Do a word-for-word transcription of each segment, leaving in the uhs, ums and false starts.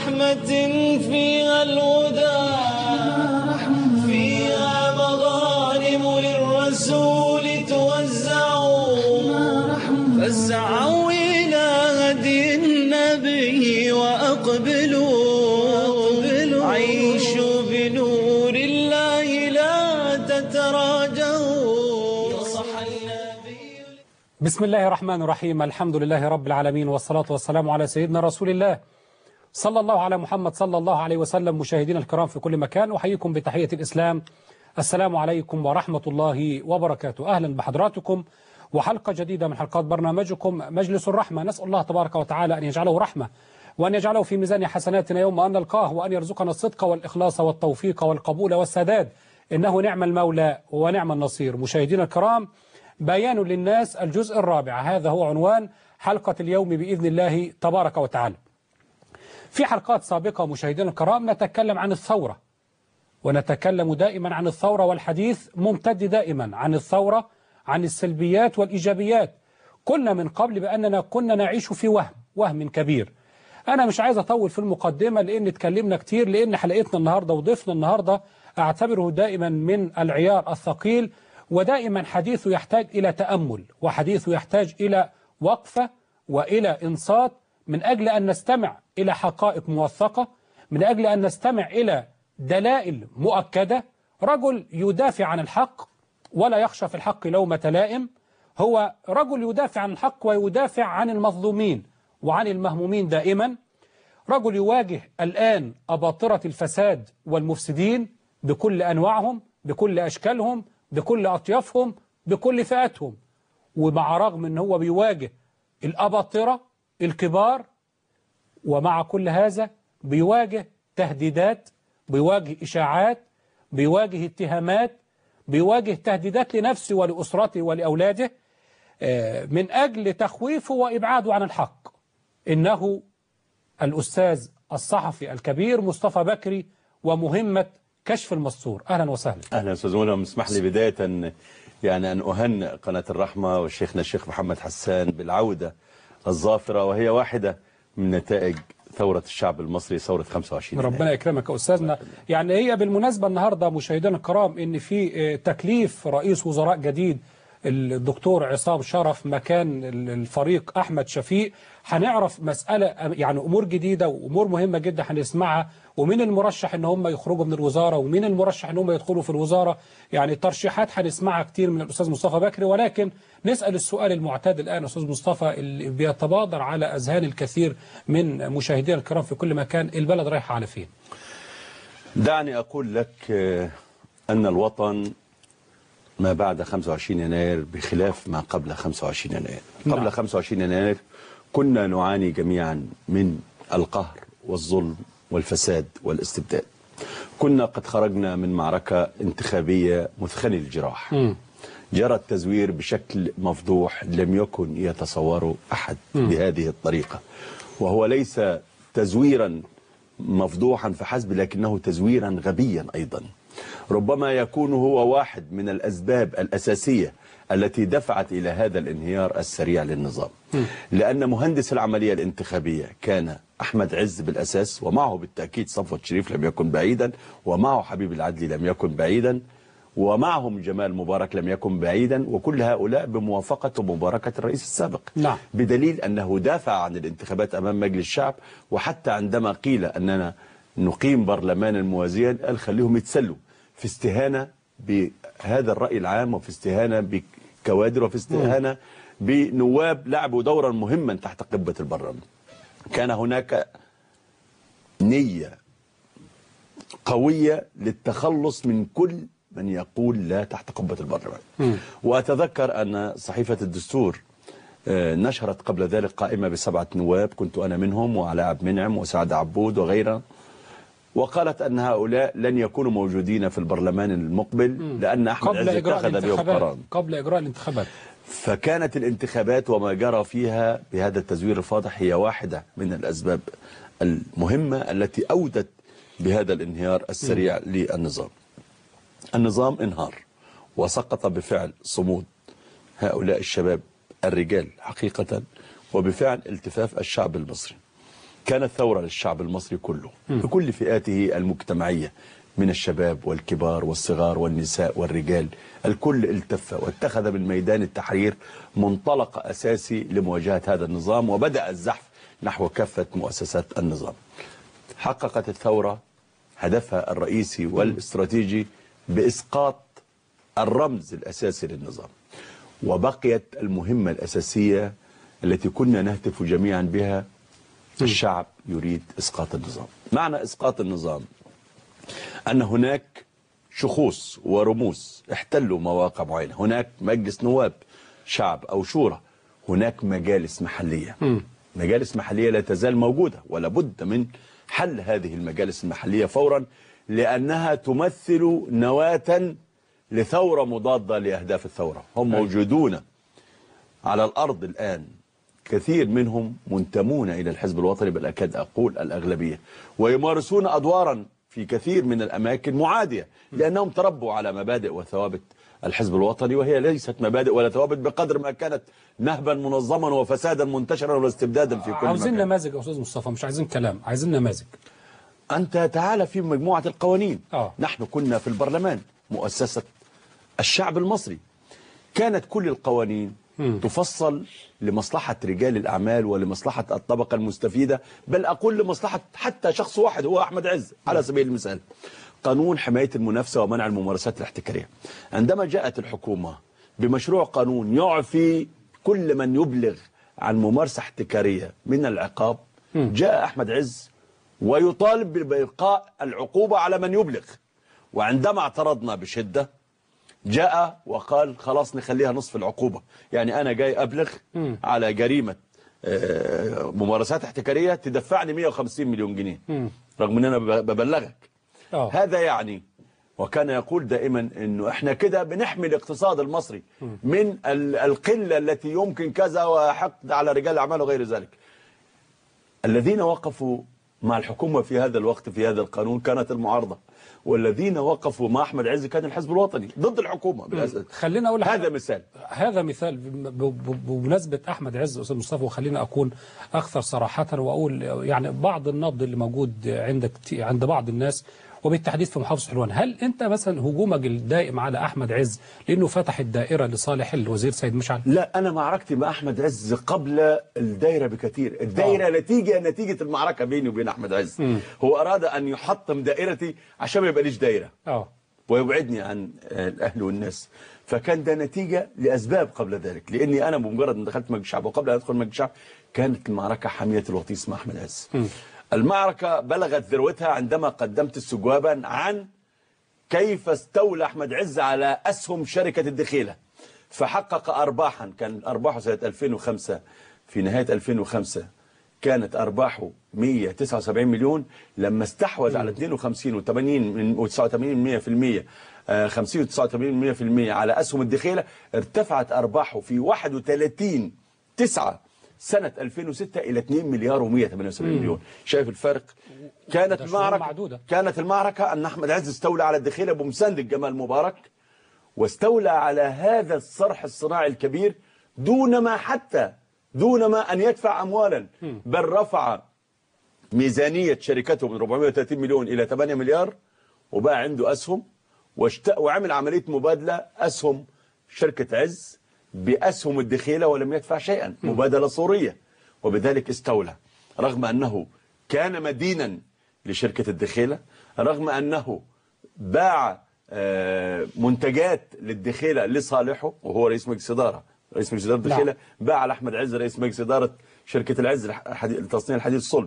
رحمة فيها الهدى، فيها مغانم للرسول توزع، فاسعوا إلى هدي النبي وأقبلوا، عيشوا بنور الله لا تتراجعوا. نصح النبي. بسم الله الرحمن الرحيم، الحمد لله رب العالمين، والصلاة والسلام على سيدنا رسول الله صلى الله على محمد صلى الله عليه وسلم. مشاهدينا الكرام في كل مكان، أحييكم بتحية الإسلام، السلام عليكم ورحمة الله وبركاته. أهلا بحضراتكم وحلقة جديدة من حلقات برنامجكم مجلس الرحمة. نسأل الله تبارك وتعالى أن يجعله رحمة، وأن يجعله في ميزان حسناتنا يوم أن نلقاه، وأن يرزقنا الصدق والإخلاص والتوفيق والقبول والسداد، إنه نعم المولى ونعم النصير. مشاهدينا الكرام، بيان للناس الجزء الرابع، هذا هو عنوان حلقة اليوم بإذن الله تبارك وتعالى. في حلقات سابقة مشاهدينا الكرام نتكلم عن الثورة، ونتكلم دائما عن الثورة، والحديث ممتد دائما عن الثورة، عن السلبيات والإيجابيات. قلنا من قبل بأننا كنا نعيش في وهم وهم كبير. أنا مش عايز أطول في المقدمة لأن اتكلمنا كتير، لأن حلقتنا النهاردة وضيفنا النهاردة أعتبره دائما من العيار الثقيل، ودائما حديثه يحتاج إلى تأمل، وحديثه يحتاج إلى وقفة وإلى إنصات، من أجل أن نستمع إلى حقائق موثقة، من أجل أن نستمع إلى دلائل مؤكدة. رجل يدافع عن الحق ولا يخشى في الحق لومة لائم، هو رجل يدافع عن الحق ويدافع عن المظلومين وعن المهمومين دائما. رجل يواجه الآن أباطرة الفساد والمفسدين بكل أنواعهم، بكل أشكالهم، بكل أطيافهم، بكل فئاتهم. ومع رغم أنه هو بيواجه الأباطرة الكبار، ومع كل هذا بيواجه تهديدات، بيواجه إشاعات، بيواجه اتهامات، بيواجه تهديدات لنفسه ولأسرته ولأولاده من أجل تخويفه وإبعاده عن الحق. إنه الأستاذ الصحفي الكبير مصطفى بكري، ومهمة كشف المستور. أهلا وسهلا. أهلا أستاذ منى. اسمح لي بداية يعني أن أهنئ قناة الرحمة وشيخنا الشيخ محمد حسان بالعودة الظافرة، وهي واحدة من نتائج ثورة الشعب المصري، ثورة خمسة وعشرين. ربنا يكرمك يا أستاذنا. يعني هي بالمناسبة النهاردة مشاهدينا الكرام إن في تكليف رئيس وزراء جديد الدكتور عصام شرف مكان الفريق أحمد شفيق. هنعرف مسألة يعني أمور جديدة وأمور مهمة جدا هنسمعها، ومين المرشح ان هم يخرجوا من الوزارة، ومين المرشح ان هم يدخلوا في الوزارة. يعني ترشيحات هنسمعها كتير من الأستاذ مصطفى بكري، ولكن نسأل السؤال المعتاد الآن أستاذ مصطفى اللي بيتبادر على أذهان الكثير من مشاهدينا الكرام في كل مكان: البلد رايحة على فين؟ دعني أقول لك أن الوطن ما بعد خمسة وعشرين يناير بخلاف ما قبل خمسة وعشرين يناير. قبل نعم. خمسة وعشرين يناير كنا نعاني جميعا من القهر والظلم والفساد والاستبداد. كنا قد خرجنا من معركة انتخابية مثخنة الجراح. م. جرى التزوير بشكل مفضوح لم يكن يتصوره أحد م. بهذه الطريقة، وهو ليس تزويرا مفضوحا فحسب، لكنه تزويرا غبيا أيضا. ربما يكون هو واحد من الأسباب الأساسية التي دفعت إلى هذا الانهيار السريع للنظام. م. لأن مهندس العملية الانتخابية كان أحمد عز بالأساس، ومعه بالتأكيد صفوت شريف لم يكن بعيدا، ومعه حبيب العدلي لم يكن بعيدا، ومعهم جمال مبارك لم يكن بعيدا، وكل هؤلاء بموافقة ومباركة الرئيس السابق. نعم. بدليل أنه دافع عن الانتخابات أمام مجلس الشعب، وحتى عندما قيل أننا نقيم برلمانا موازيا قال خليهم يتسلوا، في استهانة بهذا الرأي العام، وفي استهانة بكوادر، وفي استهانة بنواب لعبوا دورا مهما تحت قبة البرلمان. كان هناك نية قوية للتخلص من كل من يقول لا تحت قبة البرلمان. وأتذكر أن صحيفة الدستور نشرت قبل ذلك قائمة بسبعة نواب، كنت أنا منهم، وعلاء عبد المنعم وسعد عبود وغيرها، وقالت أن هؤلاء لن يكونوا موجودين في البرلمان المقبل لأن أحمد عز اتخذ بهم قرار قبل إجراء الانتخابات. فكانت الانتخابات وما جرى فيها بهذا التزوير الفاضح هي واحدة من الأسباب المهمة التي أودت بهذا الانهيار السريع م. للنظام. النظام انهار وسقط بفعل صمود هؤلاء الشباب الرجال حقيقة، وبفعل التفاف الشعب المصري. كانت ثورة للشعب المصري كله بكل فئاته المجتمعية، من الشباب والكبار والصغار والنساء والرجال، الكل التف واتخذ من ميدان التحرير منطلق أساسي لمواجهة هذا النظام، وبدأ الزحف نحو كافة مؤسسات النظام. حققت الثورة هدفها الرئيسي والاستراتيجي بإسقاط الرمز الأساسي للنظام، وبقيت المهمة الأساسية التي كنا نهتف جميعا بها: الشعب يريد إسقاط النظام. معنى إسقاط النظام أن هناك شخوص ورموز احتلوا مواقع معينة، هناك مجلس نواب شعب أو شورى، هناك مجالس محلية. م. مجالس محلية لا تزال موجودة، ولا بد من حل هذه المجالس المحلية فورا، لأنها تمثل نواة لثورة مضادة لأهداف الثورة. هم موجودون على الأرض الآن، كثير منهم منتمون إلى الحزب الوطني، بل أكاد أقول الأغلبية، ويمارسون أدوارا في كثير من الأماكن معادية، لأنهم تربوا على مبادئ وثوابت الحزب الوطني، وهي ليست مبادئ ولا ثوابت بقدر ما كانت نهبا منظما وفسادا منتشرا واستبدادا في كل مكان. عاوزين نماذج يا أستاذ مصطفى، مش عايزين كلام، عايزين نماذج. أنت تعال في مجموعة القوانين. آه. نحن كنا في البرلمان مؤسسة الشعب المصري، كانت كل القوانين م. تفصل لمصلحة رجال الأعمال ولمصلحة الطبقة المستفيدة، بل أقول لمصلحة حتى شخص واحد هو أحمد عز على سبيل المثال. قانون حماية المنافسة ومنع الممارسات الاحتكارية، عندما جاءت الحكومة بمشروع قانون يعفي كل من يبلغ عن ممارسة احتكارية من العقاب، م. جاء أحمد عز ويطالب بإبقاء العقوبة على من يبلغ، وعندما اعترضنا بشدة جاء وقال خلاص نخليها نصف العقوبة. يعني أنا جاي أبلغ م. على جريمة ممارسات احتكارية تدفعني مئة وخمسين مليون جنيه م. رغم أن أنا ببلغك. أوه. هذا يعني، وكان يقول دائما أنه إحنا كده بنحمي الاقتصاد المصري م. من القلة التي يمكن كذا وحقد على رجال الأعمال وغير ذلك. الذين وقفوا مع الحكومة في هذا الوقت في هذا القانون كانت المعارضة، والذين وقفوا مع أحمد عز كان الحزب الوطني ضد الحكومة بالأساس. خلينا أقول هذا مثال هذا مثال بمناسبة أحمد عز أستاذ مصطفى، وخلينا أكون أكثر صراحة وأقول يعني بعض النقد اللي موجود عندك عند بعض الناس وبالتحديد في محافظة حلوان. هل أنت مثلا هجومك الدائم على أحمد عز لأنه فتح الدائرة لصالح الوزير سيد مشعل؟ لا، أنا معركتي مع أحمد عز قبل الدائرة بكثير. الدائرة أوه. نتيجة نتيجة المعركة بيني وبين أحمد عز. م. هو أراد أن يحطم دائرتي عشان ما يبقى ليش دائرة أوه. ويبعدني عن الأهل والناس، فكان ده نتيجة لأسباب قبل ذلك. لأني أنا بمجرد أن دخلت مجلس الشعب وقبل أن أدخل مجلس الشعب كانت المعركة حامية الوطيس مع أحمد عز. م. المعركة بلغت ذروتها عندما قدمت استجوابا عن كيف استولى أحمد عز على أسهم شركة الدخيلة، فحقق أرباحا. كان أرباحه سنة ألفين وخمسة، في نهاية ألفين وخمسة كانت أرباحه مئة وتسعة وسبعين مليون، لما استحوذ على اثنين وخمسين وثمانين وتسعة وثمانين بالمئة خمسين وتسعة وثمانين بالمئة على أسهم الدخيلة، ارتفعت أرباحه في واحد وثلاثين تسعة سنة ألفين وستة إلى اثنين مليار ومئة وثمانية وسبعين مليون. شايف الفرق؟ كانت المعركة كانت المعركة أن أحمد عز استولى على الدخيلة بمساندة جمال مبارك، واستولى على هذا الصرح الصناعي الكبير دون ما حتى دون ما أن يدفع أموالا، بل رفع ميزانية شركته من أربعمئة وثلاثين مليون إلى ثمانية مليار، وبقى عنده أسهم، وعمل عملية مبادلة أسهم شركة عز بأسهم الدخيلة ولم يدفع شيئا، مبادلة صورية، وبذلك استولى. رغم أنه كان مدينا لشركة الدخيلة، رغم أنه باع منتجات للدخيلة لصالحه وهو رئيس مجلس إدارة رئيس مجلس إدارة الدخيلة، باع على أحمد عز رئيس مجلس إدارة شركة العز لتصنيع الحديد الصلب.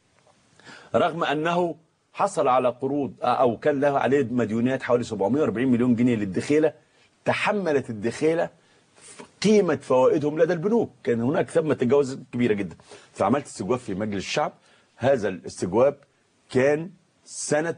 رغم أنه حصل على قروض أو كان له عليه مديونات حوالي سبعمئة وأربعين مليون جنيه للدخيلة، تحملت الدخيلة قيمة فوائدهم لدى البنوك. كان هناك ثمة تجاوز كبيرة جدا. فعملت استجواب في مجلس الشعب. هذا الاستجواب كان سنة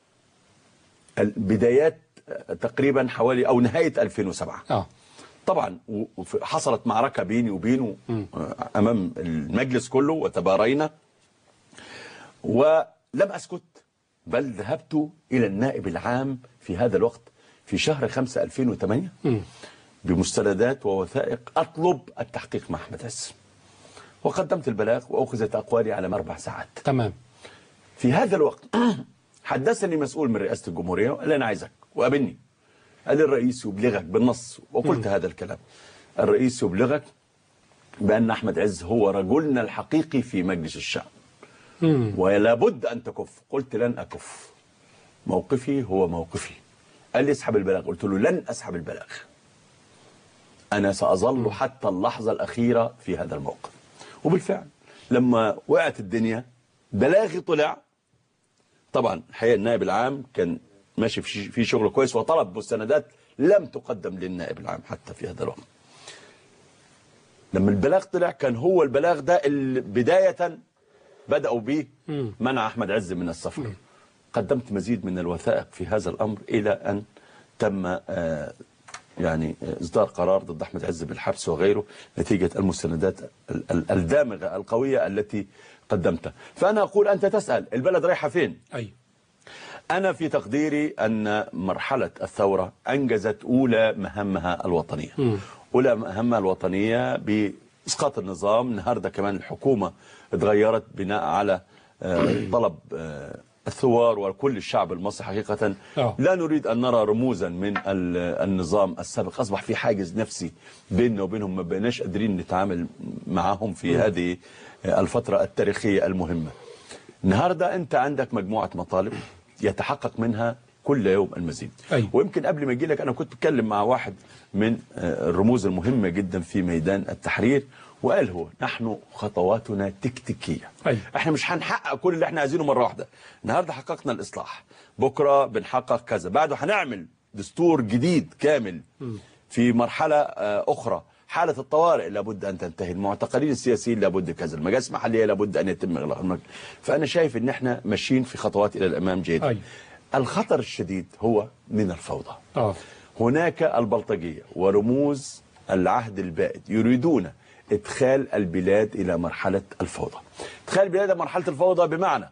بدايات تقريبا حوالي أو نهاية ألفين وسبعة. آه. طبعا حصلت معركة بيني وبينه م. أمام المجلس كله وتبارينا، ولم أسكت، بل ذهبت إلى النائب العام في هذا الوقت في شهر خمسة ألفين وثمانية م. بمستندات ووثائق أطلب التحقيق مع أحمد عز. وقدمت البلاغ وأخذت أقوالي على أربع ساعات. تمام. في هذا الوقت حدثني مسؤول من رئاسة الجمهورية وقال لي أنا عايزك وقابلني. قال لي الرئيس يبلغك بالنص، وقلت هذا الكلام. الرئيس يبلغك بأن أحمد عز هو رجلنا الحقيقي في مجلس الشعب ولا بد أن تكف. قلت لن أكف، موقفي هو موقفي. قال لي اسحب البلاغ، قلت له لن أسحب البلاغ، أنا سأظل حتى اللحظة الأخيرة في هذا الموقف. وبالفعل لما وقعت الدنيا بلاغي طلع. طبعا الحقيقة النائب العام كان ماشي في شغل كويس وطلب مستندات لم تقدم للنائب العام حتى في هذا الوقت. لما البلاغ طلع كان هو البلاغ ده اللي بداية بدأوا به منع أحمد عز من السفر. قدمت مزيد من الوثائق في هذا الأمر إلى أن تم آه يعني إصدار قرار ضد أحمد عز بالحبس وغيره نتيجة المستندات الدامغة القوية التي قدمتها. فأنا أقول أنت تسأل البلد رايحة فين؟ أي. أنا في تقديري أن مرحلة الثورة أنجزت أولى مهامها الوطنية. م. أولى مهامها الوطنية بإسقاط النظام. النهاردة كمان الحكومة اتغيرت بناء على طلب الثوار وكل الشعب المصري. حقيقة أوه. لا نريد أن نرى رموزا من النظام السابق. أصبح في حاجز نفسي بيننا وبينهم، ما بقيناش قادرين نتعامل معهم في م. هذه الفترة التاريخية المهمة. النهاردة أنت عندك مجموعة مطالب يتحقق منها كل يوم المزيد. أي. ويمكن قبل ما اجي لك انا كنت بتكلم مع واحد من الرموز المهمة جدا في ميدان التحرير وقال هو نحن خطواتنا تكتيكية. أي. احنا مش هنحقق كل اللي احنا عايزينه مرة واحدة. النهاردة حققنا الإصلاح، بكرة بنحقق كذا، بعده هنعمل دستور جديد كامل. م. في مرحلة أخرى حالة الطوارئ لابد أن تنتهي، المعتقلين السياسيين لابد كذا، المجالس المحلية لابد أن يتم إغلاقها. فأنا شايف إن احنا ماشيين في خطوات إلى الأمام جيدا. أي. الخطر الشديد هو من الفوضى. أوه. هناك البلطجية ورموز العهد البائد يريدون إدخال البلاد إلى مرحلة الفوضى. إدخال البلاد إلى مرحلة الفوضى بمعنى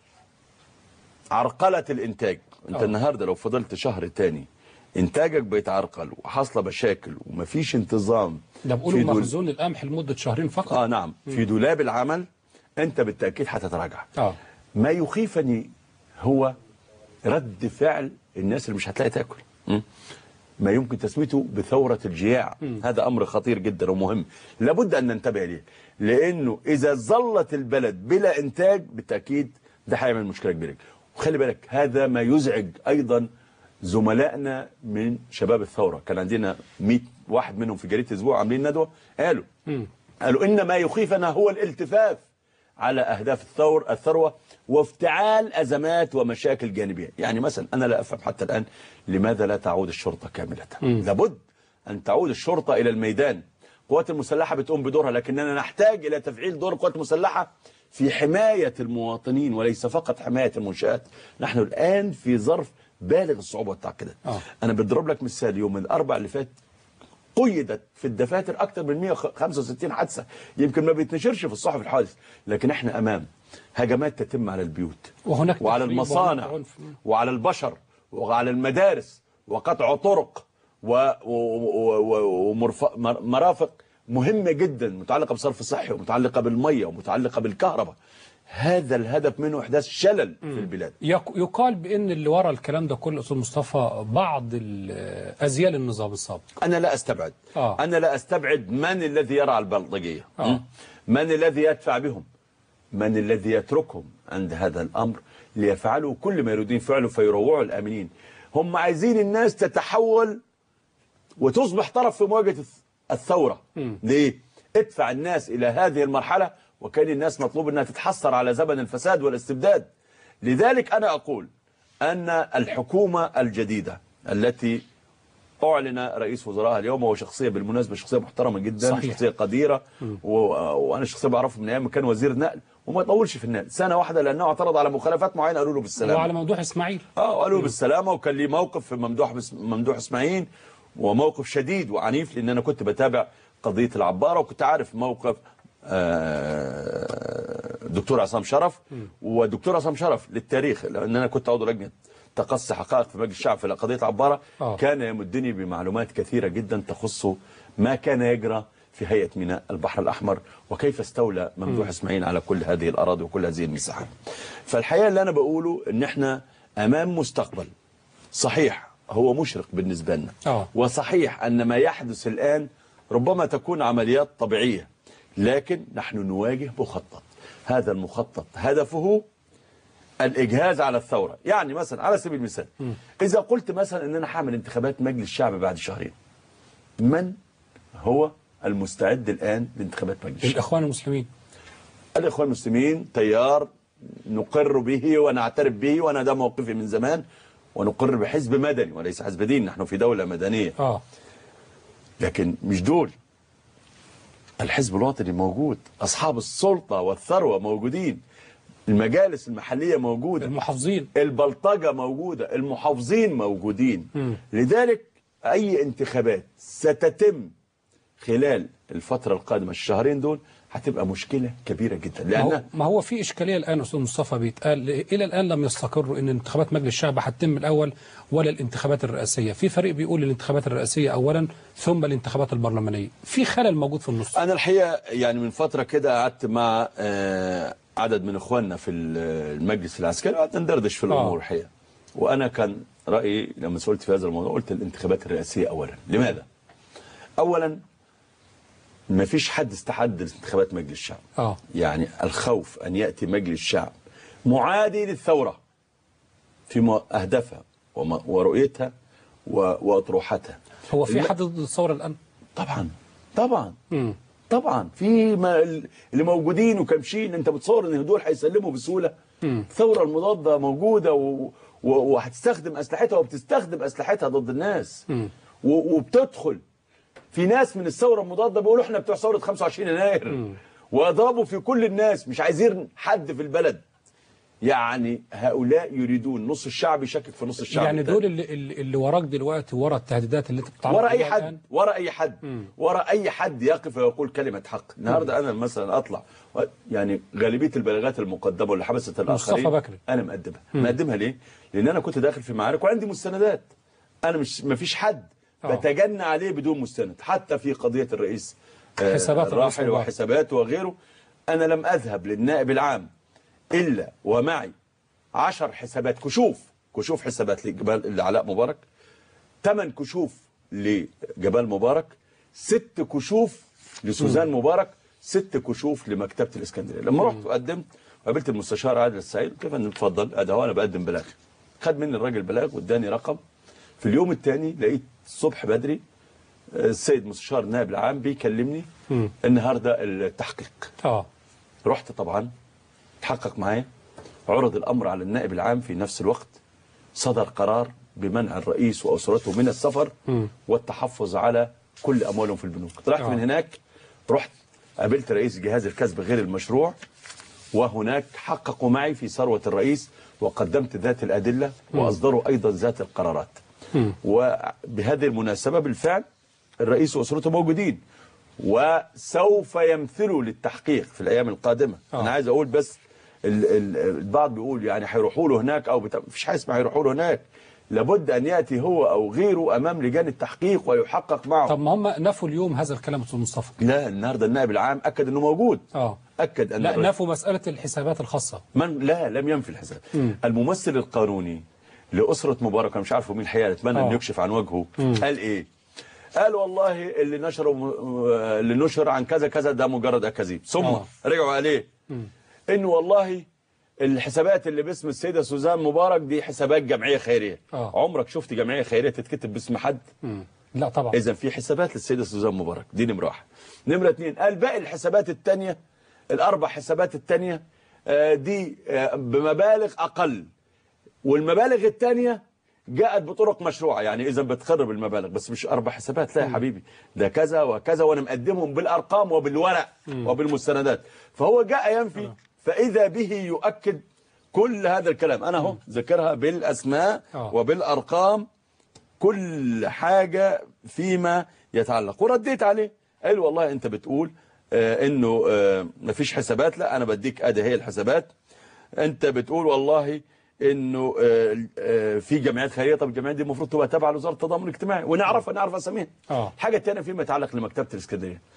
عرقلة الإنتاج. أنت أوه. النهاردة لو فضلت شهر تاني إنتاجك بيتعرقل وحصل مشاكل ومفيش انتظام. ده بقولوا مخزون القمح لمدة شهرين فقط. آه نعم. م. في دولاب العمل أنت بالتأكيد هتتراجع. أوه. ما يخيفني هو رد فعل الناس اللي مش هتلاقي تاكل. م? ما يمكن تسميته بثورة الجياع. م. هذا أمر خطير جدا ومهم لابد أن ننتبه إليه، لأنه إذا ظلت البلد بلا إنتاج بالتأكيد ده هيعمل مشكلة كبيرة. وخلي بالك هذا ما يزعج أيضا زملائنا من شباب الثورة. كان عندنا مئة واحد منهم في جريدة أسبوع عاملين ندوة قالوا م. قالوا إن ما يخيفنا هو الالتفاف على أهداف الثور الثروة وافتعال أزمات ومشاكل جانبية. يعني مثلا أنا لا أفهم حتى الآن لماذا لا تعود الشرطة كاملة. م. لابد أن تعود الشرطة إلى الميدان. القوات المسلحة بتقوم بدورها، لكننا نحتاج إلى تفعيل دور القوات المسلحة في حماية المواطنين وليس فقط حماية المنشآت. نحن الآن في ظرف بالغ الصعوبة والتعقيدات. آه. أنا بضرب لك مثال، يوم الأربع اللي فات قيدت في الدفاتر أكثر من مئة وخمسة وستين حادثة. يمكن ما بيتنشرش في الصحف الحادث، لكن احنا أمام هجمات تتم على البيوت وهناك وعلى المصانع وعلى البشر وعلى المدارس وقطع طرق ومرافق مهمة جدا متعلقة بصرف صحي ومتعلقة بالمية ومتعلقة بالكهرباء. هذا الهدف منه إحداث شلل في البلاد. يقال بأن اللي وراء الكلام ده كله أستاذ مصطفى بعض أزيال النظام السابق. أنا لا أستبعد. آه. أنا لا أستبعد من الذي يرعى البلطجية. آه. من الذي يدفع بهم، من الذي يتركهم عند هذا الأمر ليفعلوا كل ما يريدون فعله فيروعوا الآمنين. هم عايزين الناس تتحول وتصبح طرف في مواجهة الثورة. م. ليه؟ ادفع الناس إلى هذه المرحلة وكان الناس مطلوب أنها تتحسر على زمن الفساد والاستبداد. لذلك أنا أقول أن الحكومة الجديدة التي أعلن رئيس وزراءها اليوم، هو شخصية بالمناسبة شخصية محترمة جدا. صحيح. شخصية قديرة و... وأنا شخصية بعرفه من أيام كان وزير نقل وما يطولش في النقل سنة واحدة لأنه اعترض على مخالفات معينة قالوا له بالسلامة. وعلى ممدوح إسماعيل. اه قالوا له بالسلامة، وكان لي موقف في ممدوح بس... ممدوح إسماعيل وموقف شديد وعنيف لأن أنا كنت بتابع قضية العبارة وكنت عارف موقف دكتور عصام شرف. ودكتور عصام شرف للتاريخ لأن أنا كنت عضو لجنة تقصي حقائق في مجلس الشعب في قضية عبارة. أوه. كان يمدني بمعلومات كثيرة جدا تخص ما كان يجرى في في هيئة ميناء البحر الأحمر، وكيف استولى ممدوح إسماعيل على كل هذه الأراضي وكل هذه المساحات. فالحقيقة اللي أنا بقوله إن إحنا أمام مستقبل صحيح هو مشرق بالنسبة لنا، أوه. وصحيح أن ما يحدث الآن ربما تكون عمليات طبيعية، لكن نحن نواجه مخطط. هذا المخطط هدفه الإجهاز على الثورة. يعني مثلا على سبيل المثال م. إذا قلت مثلا أن أنا هعمل انتخابات مجلس الشعب بعد شهرين، من هو المستعد الآن لانتخابات مجلس الشعب؟ الإخوان المسلمين. الإخوان المسلمين تيار نقر به ونعترف به، وأنا ده موقفي من زمان، ونقر بحزب مدني وليس حزب دين، نحن في دولة مدنية. آه. لكن مش دول. الحزب الوطني موجود، أصحاب السلطة والثروة موجودين، المجالس المحلية موجودة، المحافظين، البلطجة موجودة، المحافظين موجودين. م. لذلك أي انتخابات ستتم خلال الفترة القادمة الشهرين دول هتبقى مشكلة كبيرة جدا. ما هو, لأن ما هو في إشكالية الآن أستاذ مصطفى، بيتقال إلى الآن لم يستقروا إن انتخابات مجلس الشعب هتتم الأول ولا الانتخابات الرئاسية. في فريق بيقول الانتخابات الرئاسية أولا ثم الانتخابات البرلمانية. في خلل موجود في النص. أنا الحقيقة يعني من فترة كده قعدت مع عدد من إخواننا في المجلس العسكري وقعدنا ندردش في الأمور الحقيقة، وأنا كان رأيي لما سئلت في هذا الموضوع قلت الانتخابات الرئاسية أولا. لماذا؟ أولا ما فيش حد استحد لانتخابات مجلس الشعب. آه. يعني الخوف أن يأتي مجلس الشعب معادي للثورة في أهدافها ورؤيتها وأطروحاتها. هو في حد ضد الثورة الآن؟ طبعا طبعا م. طبعا في ما اللي موجودين وكامشين. انت بتصور ان دول هيسلموا بسهوله؟ الثوره المضاده موجوده و... و... وهتستخدم اسلحتها وبتستخدم اسلحتها ضد الناس و... وبتدخل. في ناس من الثوره المضاده بيقولوا احنا بتوع ثوره خمسة وعشرين يناير واضربوا في كل الناس، مش عايزين حد في البلد. يعني هؤلاء يريدون نص الشعب يشكك في نص الشعب. يعني دول اللي, اللي وراك دلوقتي ورا التهديدات اللي انت بتعرض ورا اي حد ورا اي حد مم. ورا اي حد يقف ويقول كلمه حق. النهارده انا مثلا اطلع يعني غالبيه البلاغات المقدمه اللي حبست الاخرين مصطفى بكري انا مقدمها. مقدمها ليه؟ لان انا كنت داخل في معارك وعندي مستندات. انا مش ما فيش حد أوه. بتجنى عليه بدون مستند. حتى في قضيه الرئيس حسابات الراحل وحساباته وغيره، انا لم اذهب للنائب العام الا ومعي عشر حسابات كشوف كشوف حسابات لجبال لعلاء مبارك، ثمان كشوف لجبال مبارك، ست كشوف لسوزان م. مبارك، ست كشوف لمكتبة الإسكندرية. لما رحت وقدمت وقابلت المستشار عادل السعيد كيف ان اتفضل ادي هو انا بقدم بلاغ. خد مني الراجل بلاغ واداني رقم. في اليوم الثاني لقيت الصبح بدري السيد مستشار النائب العام بيكلمني م. النهارده التحقيق. اه رحت طبعا تحقق معايا، عرض الأمر على النائب العام في نفس الوقت، صدر قرار بمنع الرئيس وأسرته من السفر م. والتحفظ على كل أموالهم في البنوك. طلعت من هناك رحت قابلت رئيس جهاز الكسب غير المشروع، وهناك حققوا معي في ثروة الرئيس وقدمت ذات الأدلة وأصدروا أيضا ذات القرارات. م. وبهذه المناسبة بالفعل الرئيس وأسرته موجودين وسوف يمثلوا للتحقيق في الأيام القادمة. أوه. أنا عايز أقول بس البعض بيقول يعني هيروحوا له هناك او بتا... مفيش حاجه اسمها هيروحوا له هناك، لابد ان ياتي هو او غيره امام لجان التحقيق ويحقق معه. طب ما هم نفوا اليوم هذا الكلام استاذ مصطفى؟ لا النهارده النائب العام اكد انه موجود. اه اكد ان لا نفوا مساله الحسابات الخاصه. من لا لم ينفي الحساب. م. الممثل القانوني لاسره مبارك انا مش عارفه مين الحقيقه، اتمنى انه يكشف عن وجهه. م. قال ايه؟ قال والله اللي نشروا اللي نشر عن كذا كذا ده مجرد اكاذيب. ثم أوه. رجعوا عليه انه والله الحسابات اللي باسم السيدة سوزان مبارك دي حسابات جمعية خيرية. أوه. عمرك شفت جمعية خيرية تتكتب باسم حد؟ مم. لا طبعا. إذا في حسابات للسيدة سوزان مبارك، دي نمرة واحد. نمرة اثنين قال باقي الحسابات الثانية الأربع حسابات الثانية دي بمبالغ أقل، والمبالغ الثانية جاءت بطرق مشروعة. يعني إذا بتخرب المبالغ بس مش أربع حسابات، لا يا حبيبي ده كذا وكذا وأنا مقدمهم بالأرقام وبالورق مم. وبالمستندات. فهو جاء ينفي أوه. فإذا به يؤكد كل هذا الكلام. أنا هو ذكرها بالأسماء أوه. وبالأرقام كل حاجة فيما يتعلق، ورديت عليه قال والله أنت بتقول آه إنه آه مفيش حسابات. لا أنا بديك أدي هي الحسابات. أنت بتقول والله إنه آه آه في جمعيات خيرية. طب الجمعيات دي المفروض تبقى تابعة لوزارة التضامن الاجتماعي ونعرف نعرف أساميها. الحاجة الثانية فيما يتعلق لمكتبة الإسكندرية،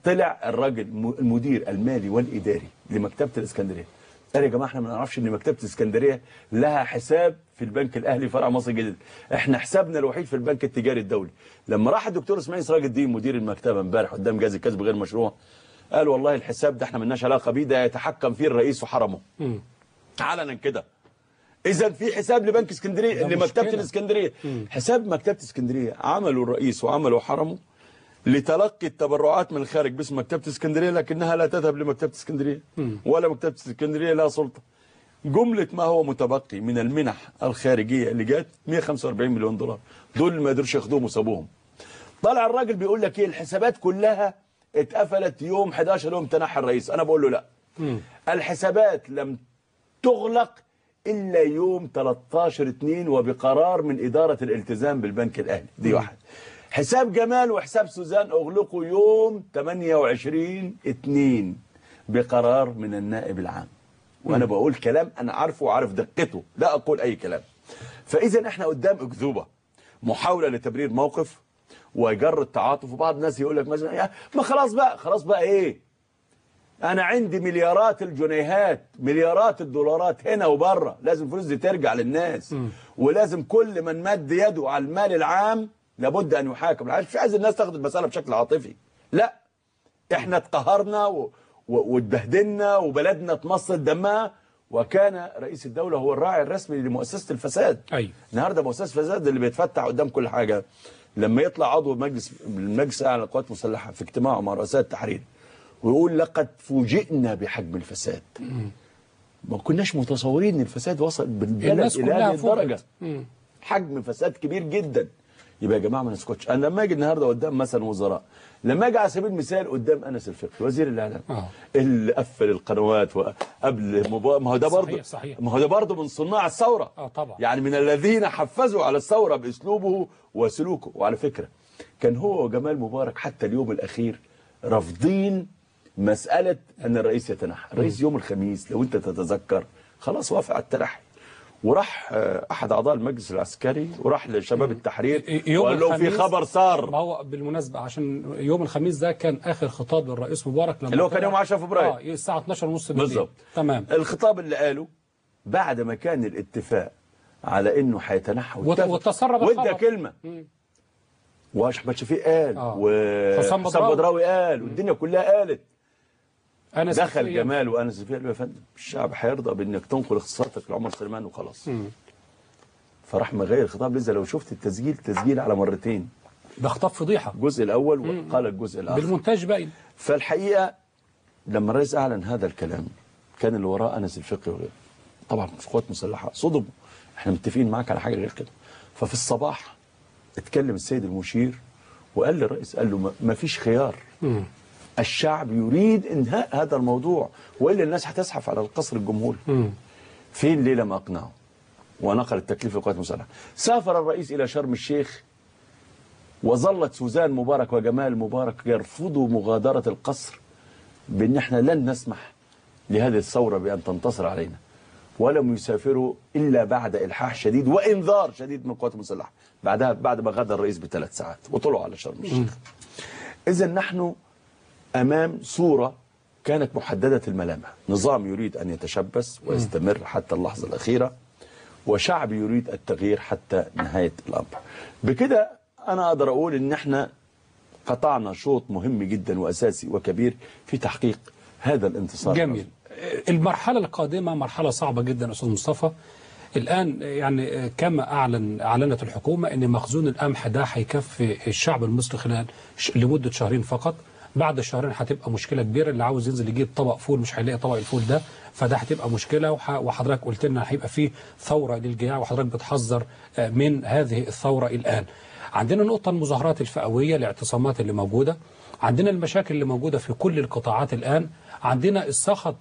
طلع الراجل المدير المالي والاداري لمكتبه الاسكندريه قال يا جماعه احنا ما نعرفش ان مكتبه الاسكندريه لها حساب في البنك الاهلي فرع مصر الجديد، احنا حسابنا الوحيد في البنك التجاري الدولي. لما راح الدكتور اسماعيل سراج الدين مدير المكتبه امبارح قدام جهاز الكسب غير مشروع قال والله الحساب ده احنا مالناش علاقه بيه، ده يتحكم فيه الرئيس وحرمه. علنا كده. اذا في حساب لبنك اسكندريه لمكتبه الاسكندريه، حساب مكتبه اسكندريه عمله الرئيس وعمله حرمه لتلقي التبرعات من الخارج باسم مكتبه اسكندريه، لكنها لا تذهب لمكتبه اسكندريه ولا مكتبه اسكندريه لها سلطه. جمله ما هو متبقي من المنح الخارجيه اللي جت مئة وخمسة وأربعين مليون دولار، دول اللي ما قدروش ياخدوهم وسابوهم. طلع الراجل بيقول لك ايه الحسابات كلها اتقفلت يوم حداشر يوم تنحى الرئيس. انا بقول له لا، الحسابات لم تغلق الا يوم تلتاشر اتنين وبقرار من اداره الالتزام بالبنك الاهلي. دي واحد. حساب جمال وحساب سوزان اغلقوا يوم تمنية وعشرين اتنين بقرار من النائب العام. وانا بقول كلام انا عارفه وعارف دقته، لا اقول اي كلام. فاذا احنا قدام اكذوبه، محاوله لتبرير موقف وجر التعاطف. وبعض الناس يقول لك مثلا يا ما خلاص بقى، خلاص بقى ايه؟ انا عندي مليارات الجنيهات مليارات الدولارات هنا وبره، لازم الفلوس دي ترجع للناس. م. ولازم كل من مد يده على المال العام لابد ان يحاكم. مش عايز الناس تاخد المساله بشكل عاطفي، لا، احنا اتقهرنا و... و... واتبهدلنا وبلدنا اتمصت دمها، وكان رئيس الدوله هو الراعي الرسمي لمؤسسه الفساد. أيوة. النهارده مؤسسه الفساد اللي بيتفتح قدام كل حاجه. لما يطلع عضو مجلس المجلس الاعلى للقوات المسلحه في اجتماع مع رؤساء التحرير ويقول لقد فوجئنا بحجم الفساد، ما كناش متصورين ان الفساد وصل بالبلد الى هذه الدرجه. حجم فساد كبير جدا. يبقى يا جماعه ما نسكتش. انا لما اجي النهارده قدام مثلا وزراء، لما اجي على سبيل المثال قدام انس الفقي وزير الاعلام آه. اللي قفل القنوات وقبل مبا... ما هو ده برضه ما هو ده برضه من صناع الثوره. اه طبعا. يعني من الذين حفزوا على الثوره باسلوبه وسلوكه. وعلى فكره كان هو وجمال مبارك حتى اليوم الاخير رافضين مساله ان الرئيس يتنحى. الرئيس يوم الخميس لو انت تتذكر خلاص وافق على التنحي، وراح احد اعضاء المجلس العسكري وراح لشباب التحرير وقال لهم في خبر صار. ما هو بالمناسبه عشان يوم الخميس ده كان اخر خطاب للرئيس مبارك لما اللي هو كان يوم عشرة فبراير اه الساعه اتناشر ونص بالليل بالظبط. تمام. الخطاب اللي قاله بعد ما كان الاتفاق على انه هيتنحى وتسرب وادى كلمه واحمد شفيق قال آه. وحسام بدراوي قال والدنيا كلها قالت. أنس دخل جمال وانس الفقي قال له يا فندم الشعب هيرضى بانك تنقل اختصاصاتك لعمر سليمان وخلاص. مم. فراح مغير الخطاب. لسه لو شفت التسجيل تسجيل على مرتين. ده خطاب فضيحه. الجزء الاول وقال الجزء الاخر بالمونتاج باين. فالحقيقه لما الرئيس اعلن هذا الكلام كان اللي وراه انس الفقي وغيره. طبعا في قوات مسلحه صدموا. احنا متفقين معاك على حاجه غير كده. ففي الصباح اتكلم السيد المشير وقال للرئيس قال له ما فيش خيار. مم. الشعب يريد انهاء هذا الموضوع والا الناس هتزحف على القصر الجمهوري. فين ليه لما اقنعه ونقل التكليف للقوات المسلحه. سافر الرئيس الى شرم الشيخ وظلت سوزان مبارك وجمال مبارك يرفضوا مغادره القصر بان احنا لن نسمح لهذه الثوره بان تنتصر علينا، ولم يسافروا الا بعد الحاح شديد وانذار شديد من القوات المسلحه. بعدها بعد ما غادر الرئيس بثلاث ساعات وطلعوا على شرم الشيخ. اذا نحن أمام صورة كانت محددة الملامح. نظام يريد أن يتشبث ويستمر حتى اللحظة الأخيرة، وشعب يريد التغيير حتى نهاية الأمر. بكده أنا أقدر أقول إن احنا قطعنا شوط مهم جدا وأساسي وكبير في تحقيق هذا الانتصار. جميل. المرحلة القادمة مرحلة صعبة جدا أستاذ مصطفى. الآن يعني كما أعلن أعلنت الحكومة أن مخزون القمح ده هيكفي الشعب المصري خلال لمدة شهرين فقط. بعد الشهرين هتبقى مشكله كبيره. اللي عاوز ينزل يجيب طبق فول مش هيلاقي طبق الفول ده، فده هتبقى مشكله. وحضرتك قلت لنا هيبقى فيه ثوره للجياع وحضرتك بتحذر من هذه الثوره. الان عندنا نقطه المظاهرات الفئويه الاعتصامات اللي موجوده، عندنا المشاكل اللي موجوده في كل القطاعات الان، عندنا السخط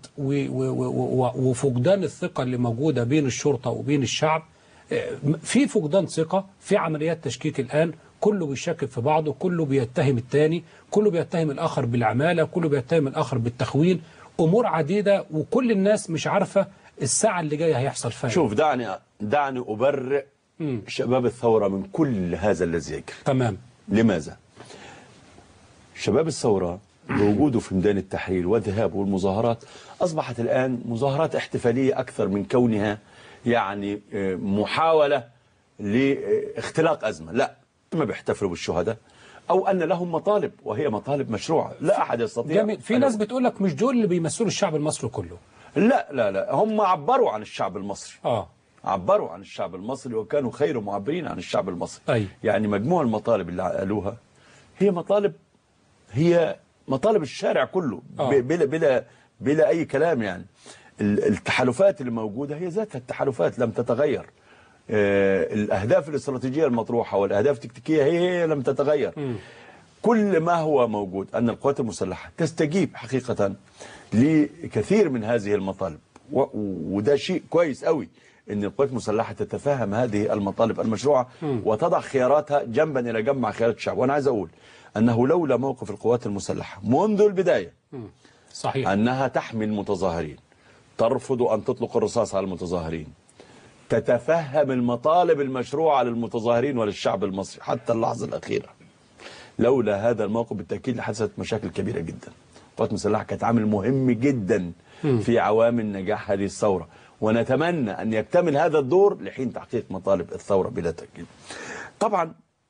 وفقدان الثقه اللي موجوده بين الشرطه وبين الشعب. في فقدان ثقه، في عمليات تشكيك الان، كله بيشكك في بعضه، كله بيتهم الثاني، كله بيتهم الآخر بالعمالة، كله بيتهم الآخر بالتخوين، أمور عديدة وكل الناس مش عارفة الساعة اللي جاية هيحصل فيها. شوف دعني دعني أبرئ مم. شباب الثورة من كل هذا الذي يجري. تمام. لماذا؟ شباب الثورة بوجوده في ميدان التحرير وذهابه والمظاهرات أصبحت الآن مظاهرات احتفالية أكثر من كونها يعني محاولة لاختلاق أزمة. لا، ما بيحتفلوا بالشهداء أو أن لهم مطالب وهي مطالب مشروعة لا أحد يستطيع. جميل. في ناس بتقول لك مش دول اللي بيمثلوا الشعب المصري كله. لا لا لا، هم عبروا عن الشعب المصري. آه. عبروا عن الشعب المصري وكانوا خير معبرين عن الشعب المصري. أي. يعني مجموع المطالب اللي قالوها هي مطالب هي مطالب الشارع كله. آه. بلا بلا بلا أي كلام. يعني التحالفات اللي موجودة هي ذاتها التحالفات لم تتغير. آه الأهداف الاستراتيجية المطروحة والأهداف التكتيكية هي, هي لم تتغير. م. كل ما هو موجود أن القوات المسلحة تستجيب حقيقة لكثير من هذه المطالب، وده شيء كويس قوي أن القوات المسلحة تتفهم هذه المطالب المشروعة م. وتضع خياراتها جنبا إلى جنب مع خيارات الشعب. وأنا عايز أقول أنه لولا موقف القوات المسلحة منذ البداية م. صحيح أنها تحمي المتظاهرين، ترفض أن تطلق الرصاص على المتظاهرين، تتفهم المطالب المشروعة للمتظاهرين وللشعب المصري حتى اللحظة الأخيرة، لولا هذا الموقف بالتأكيد لحدثت مشاكل كبيرة جدا. القوات المسلحة كانت عامل مهم جدا في عوامل نجاح هذه الثورة، ونتمنى أن يكتمل هذا الدور لحين تحقيق مطالب الثورة بلا تأكيد. طبعا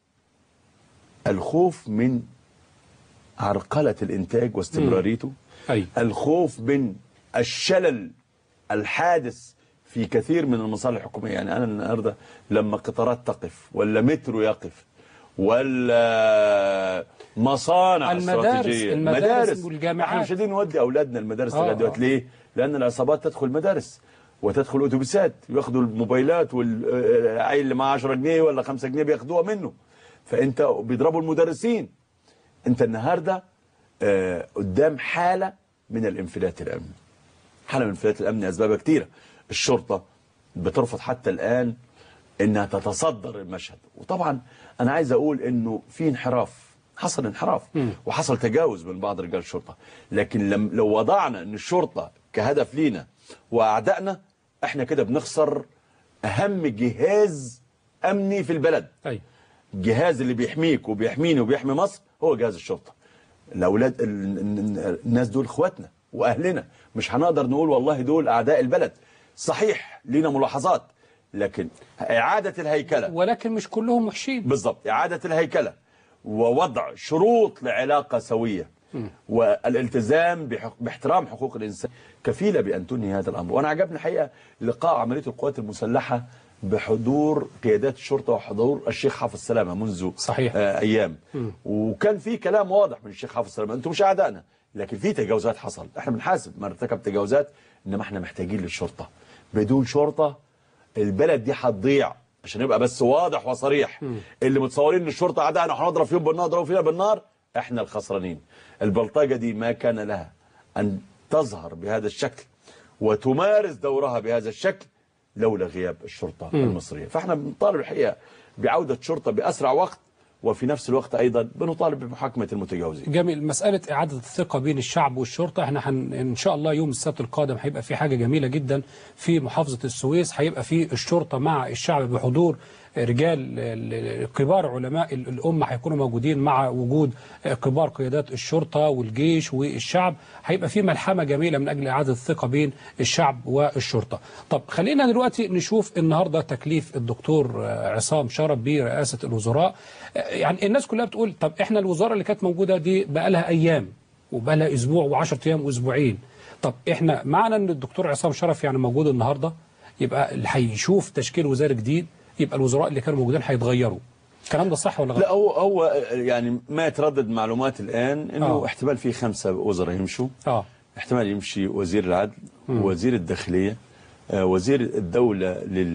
الخوف من عرقلة الإنتاج واستمراريته، أي. الخوف من الشلل الحادث في كثير من المصالح الحكومية. يعني أنا النهاردة لما قطارات تقف ولا مترو يقف ولا مصانع استراتيجية، المدارس والجامعات، احنا مش قادرين نودي أولادنا المدارس لغاية دلوقتي. ليه؟ لأن العصابات تدخل مدارس وتدخل أتوبيسات وياخدوا الموبايلات، والعيل اللي معاه عشرة جنيه ولا خمسة جنيه بياخدوها منه، فأنت بيضربوا المدرسين. أنت النهاردة آه قدام حالة من الانفلات الأمني. حالة من انفلات الأمن أسبابها كتيرة. الشرطة بترفض حتى الآن انها تتصدر المشهد. وطبعا انا عايز اقول انه في انحراف، حصل انحراف م. وحصل تجاوز من بعض رجال الشرطة، لكن لم لو وضعنا ان الشرطة كهدف لينا واعدائنا، احنا كده بنخسر اهم جهاز امني في البلد. أي. الجهاز اللي بيحميك وبيحميني وبيحمي مصر هو جهاز الشرطة. الاولاد الناس دول اخواتنا واهلنا، مش هنقدر نقول والله دول اعداء البلد. صحيح لينا ملاحظات، لكن إعادة الهيكلة، ولكن مش كلهم وحشين. بالضبط، إعادة الهيكلة ووضع شروط لعلاقة سوية م. والالتزام باحترام حقوق الإنسان كفيلة بأن تنهي هذا الأمر. وأنا عجبني حقيقة لقاء عملية القوات المسلحة بحضور قيادات الشرطة وحضور الشيخ حافظ سلامة منذ صحيح. آه أيام م. وكان في كلام واضح من الشيخ حافظ سلامة، أنتم مش أعدائنا، لكن في تجاوزات حصل، احنا بنحاسب من ارتكب تجاوزات، إنما احنا محتاجين للشرطة. بدون شرطة البلد دي هتضيع. عشان يبقى بس واضح وصريح، م. اللي متصورين ان الشرطه اعدائنا هنضرب فيهم بالنار، ضربوا فينا بالنار، احنا الخسرانين. البلطجه دي ما كان لها ان تظهر بهذا الشكل وتمارس دورها بهذا الشكل لولا غياب الشرطه م. المصريه. فاحنا بنطالب الحقيقه بعوده شرطه باسرع وقت، وفي نفس الوقت ايضا بنطالب بمحاكمه المتجاوزين. جميل. مساله اعاده الثقه بين الشعب والشرطه، احنا حن ان شاء الله يوم السبت القادم هيبقى في حاجه جميله جدا في محافظه السويس، هيبقى في الشرطه مع الشعب بحضور رجال كبار علماء الامه هيكونوا موجودين، مع وجود كبار قيادات الشرطه والجيش والشعب. هيبقى في ملحمه جميله من اجل اعاده الثقه بين الشعب والشرطه. طب خلينا دلوقتي نشوف النهارده تكليف الدكتور عصام شرف برئاسه الوزراء. يعني الناس كلها بتقول طب احنا الوزاره اللي كانت موجوده دي بقى لها ايام وبقى لها اسبوع وعشرة ايام واسبوعين، طب احنا معنى ان الدكتور عصام شرف يعني موجود النهارده يبقى اللي هيشوف تشكيل وزاره جديد يبقى الوزراء اللي كانوا موجودين هيتغيروا. الكلام ده صح ولا غلط؟ لا، هو هو يعني ما يتردد معلومات الان انه آه. احتمال في خمسه وزراء يمشوا. اه احتمال يمشي وزير العدل، م. وزير الداخليه، وزير الدوله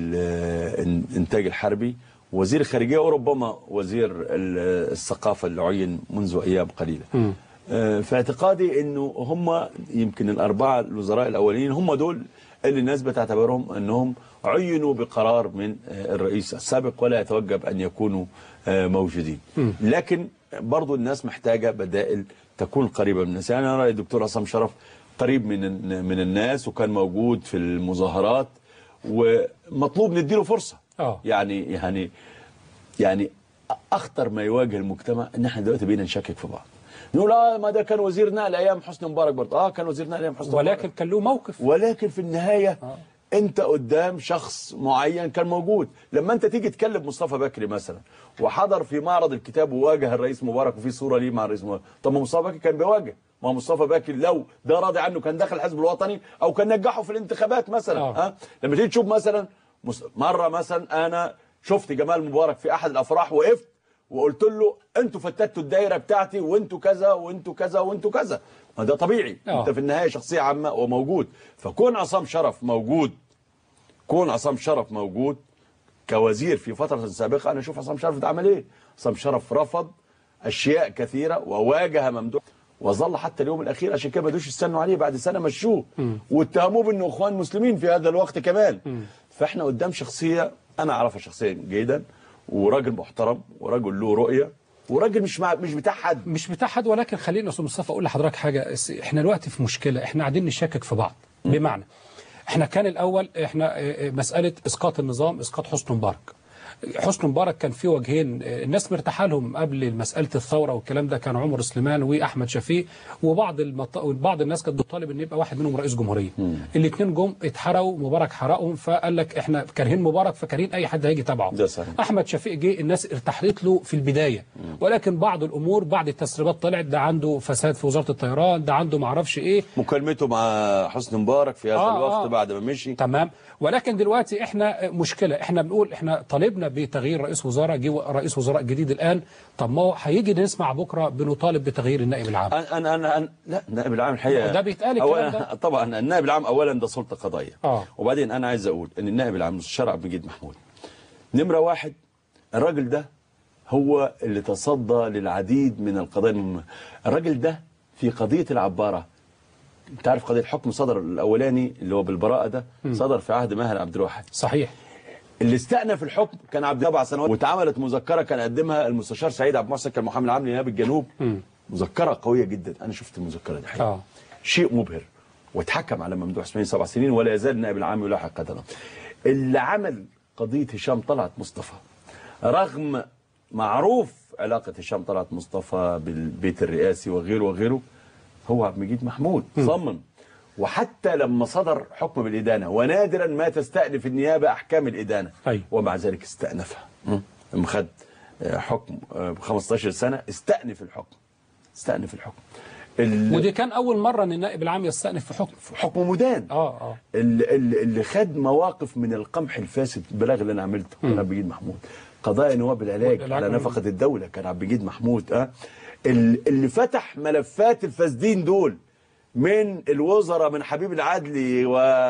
للانتاج الحربي، وزير الخارجيه، وربما وزير الثقافه اللي عين منذ ايام قليله. م. في اعتقادي انه هم يمكن الاربعه الوزراء الاولين هم دول اللي الناس بتعتبرهم انهم عينوا بقرار من الرئيس السابق ولا يتوجب ان يكونوا موجودين. م. لكن برضو الناس محتاجه بدائل تكون قريبه من الناس. يعني انا رايي الدكتور عصام شرف قريب من من الناس وكان موجود في المظاهرات ومطلوب نديله فرصه. أوه. يعني يعني يعني اخطر ما يواجه المجتمع ان احنا دلوقتي بقينا نشكك في بعض. نقول اه ما ده كان وزير نقل ايام حسني مبارك برضه، اه كان وزير نقل ايام حسني مبارك، ولكن كان له موقف. ولكن في النهايه آه. انت قدام شخص معين كان موجود. لما انت تيجي تكلم مصطفى بكري مثلا وحضر في معرض الكتاب وواجه الرئيس مبارك وفي صوره ليه مع الرئيس مبارك، طب ما مصطفى بكري كان بيواجه، ما مصطفى بكري لو ده راضي عنه كان دخل الحزب الوطني او كان نجحه في الانتخابات مثلا. آه. ها لما تيجي تشوف مثلا مره مثلا انا شفت جمال مبارك في احد الافراح، وقفت وقلت له انتوا فتتوا الدايره بتاعتي وانتوا كذا وانتوا كذا وانتوا كذا، ما ده طبيعي. آه. انت في النهايه شخصيه عامه وموجود. فكون عصام شرف موجود، كون عصام شرف موجود كوزير في فترة سابقة، أنا أشوف عصام شرف ده عمل إيه؟ عصام شرف رفض أشياء كثيرة وواجه ممدوح وظل حتى اليوم الأخير، عشان كده ما بدوش يستنوا عليه، بعد سنة مشوه واتهموه بأنه إخوان مسلمين في هذا الوقت كمان. م. فإحنا قدام شخصية أنا أعرفها شخصيا جيدا، وراجل محترم وراجل له رؤية وراجل مش مع مش بتاع حد مش بتاع حد. ولكن خلينا يا أستاذ مصطفى أقول لحضرتك حاجة، إحنا دلوقتي في مشكلة، إحنا قاعدين نشكك في بعض. م. بمعنى احنا كان الاول احنا مساله اسقاط النظام، اسقاط حسني مبارك. حسني مبارك كان في وجهين الناس مرتاحه لهم قبل مساله الثوره والكلام ده، كان عمر سليمان واحمد شفيق، وبعض المط... بعض الناس كانت بتطالب ان يبقى واحد منهم رئيس جمهوريه. الاثنين جم اتحرقوا، مبارك حرقهم، فقال لك احنا كارهين مبارك فكارهين اي حد هيجي تبعه. احمد شفيق جه الناس ارتحلت له في البدايه، ولكن بعض الامور بعد التسريبات طلعت ده عنده فساد في وزاره الطيران، ده عنده ما اعرفش ايه، مكالمته مع حسني مبارك في هذا آه الوقت آه بعد ما مشي. تمام. ولكن دلوقتي احنا مشكله، احنا بنقول احنا طالبنا بتغيير رئيس وزراء، جه رئيس وزراء جديد الان، طب ما هو هيجي نسمع بكره بنطالب بتغيير النائب العام. انا انا انا لا النائب العام الحقيقه ده بيتقال الكلام ده. طبعا النائب العام اولا ده سلطه قضائيه. اه وبعدين انا عايز اقول ان النائب العام المستشار عبد المجيد محمود نمره واحد، الراجل ده هو اللي تصدى للعديد من القضايا المهمه. الراجل ده في قضيه العباره، انت عارف قضيه الحكم صدر الاولاني اللي هو بالبراءه ده م. صدر في عهد ماهر عبد الواحد. صحيح. اللي استأنف الحكم كان عبد سبع سنوات، واتعملت مذكره كان قدمها المستشار سعيد عبد المحسن كالمحامي العام لنيابه الجنوب. م. مذكره قويه جدا، انا شفت المذكره دي حقيقه. آه. شيء مبهر، واتحكم على ممدوح اسماعيل سبع سنين ولا يزال النائب العام يلاحق قدره. اللي عمل قضيه هشام طلعت مصطفى، رغم معروف علاقه هشام طلعت مصطفى بالبيت الرئاسي وغيره وغيره، هو عبد المجيد محمود صمم. وحتى لما صدر حكم بالإدانة، ونادرا ما تستأنف النيابة أحكام الإدانة، أي. ومع ذلك استأنفها. لما خد حكم ب خمستاشر سنة استأنف الحكم، استأنف الحكم. ودي كان أول مرة أن النائب العام يستأنف في حكم في حكم مدان. اه اه اللي, اللي خد مواقف من القمح الفاسد البلاغ اللي أنا عملته كان عبد المجيد محمود. قضايا نواب العلاج على نفقة الدولة كان عبد المجيد محمود. اه اللي فتح ملفات الفاسدين دول من الوزراء، من حبيب العدلي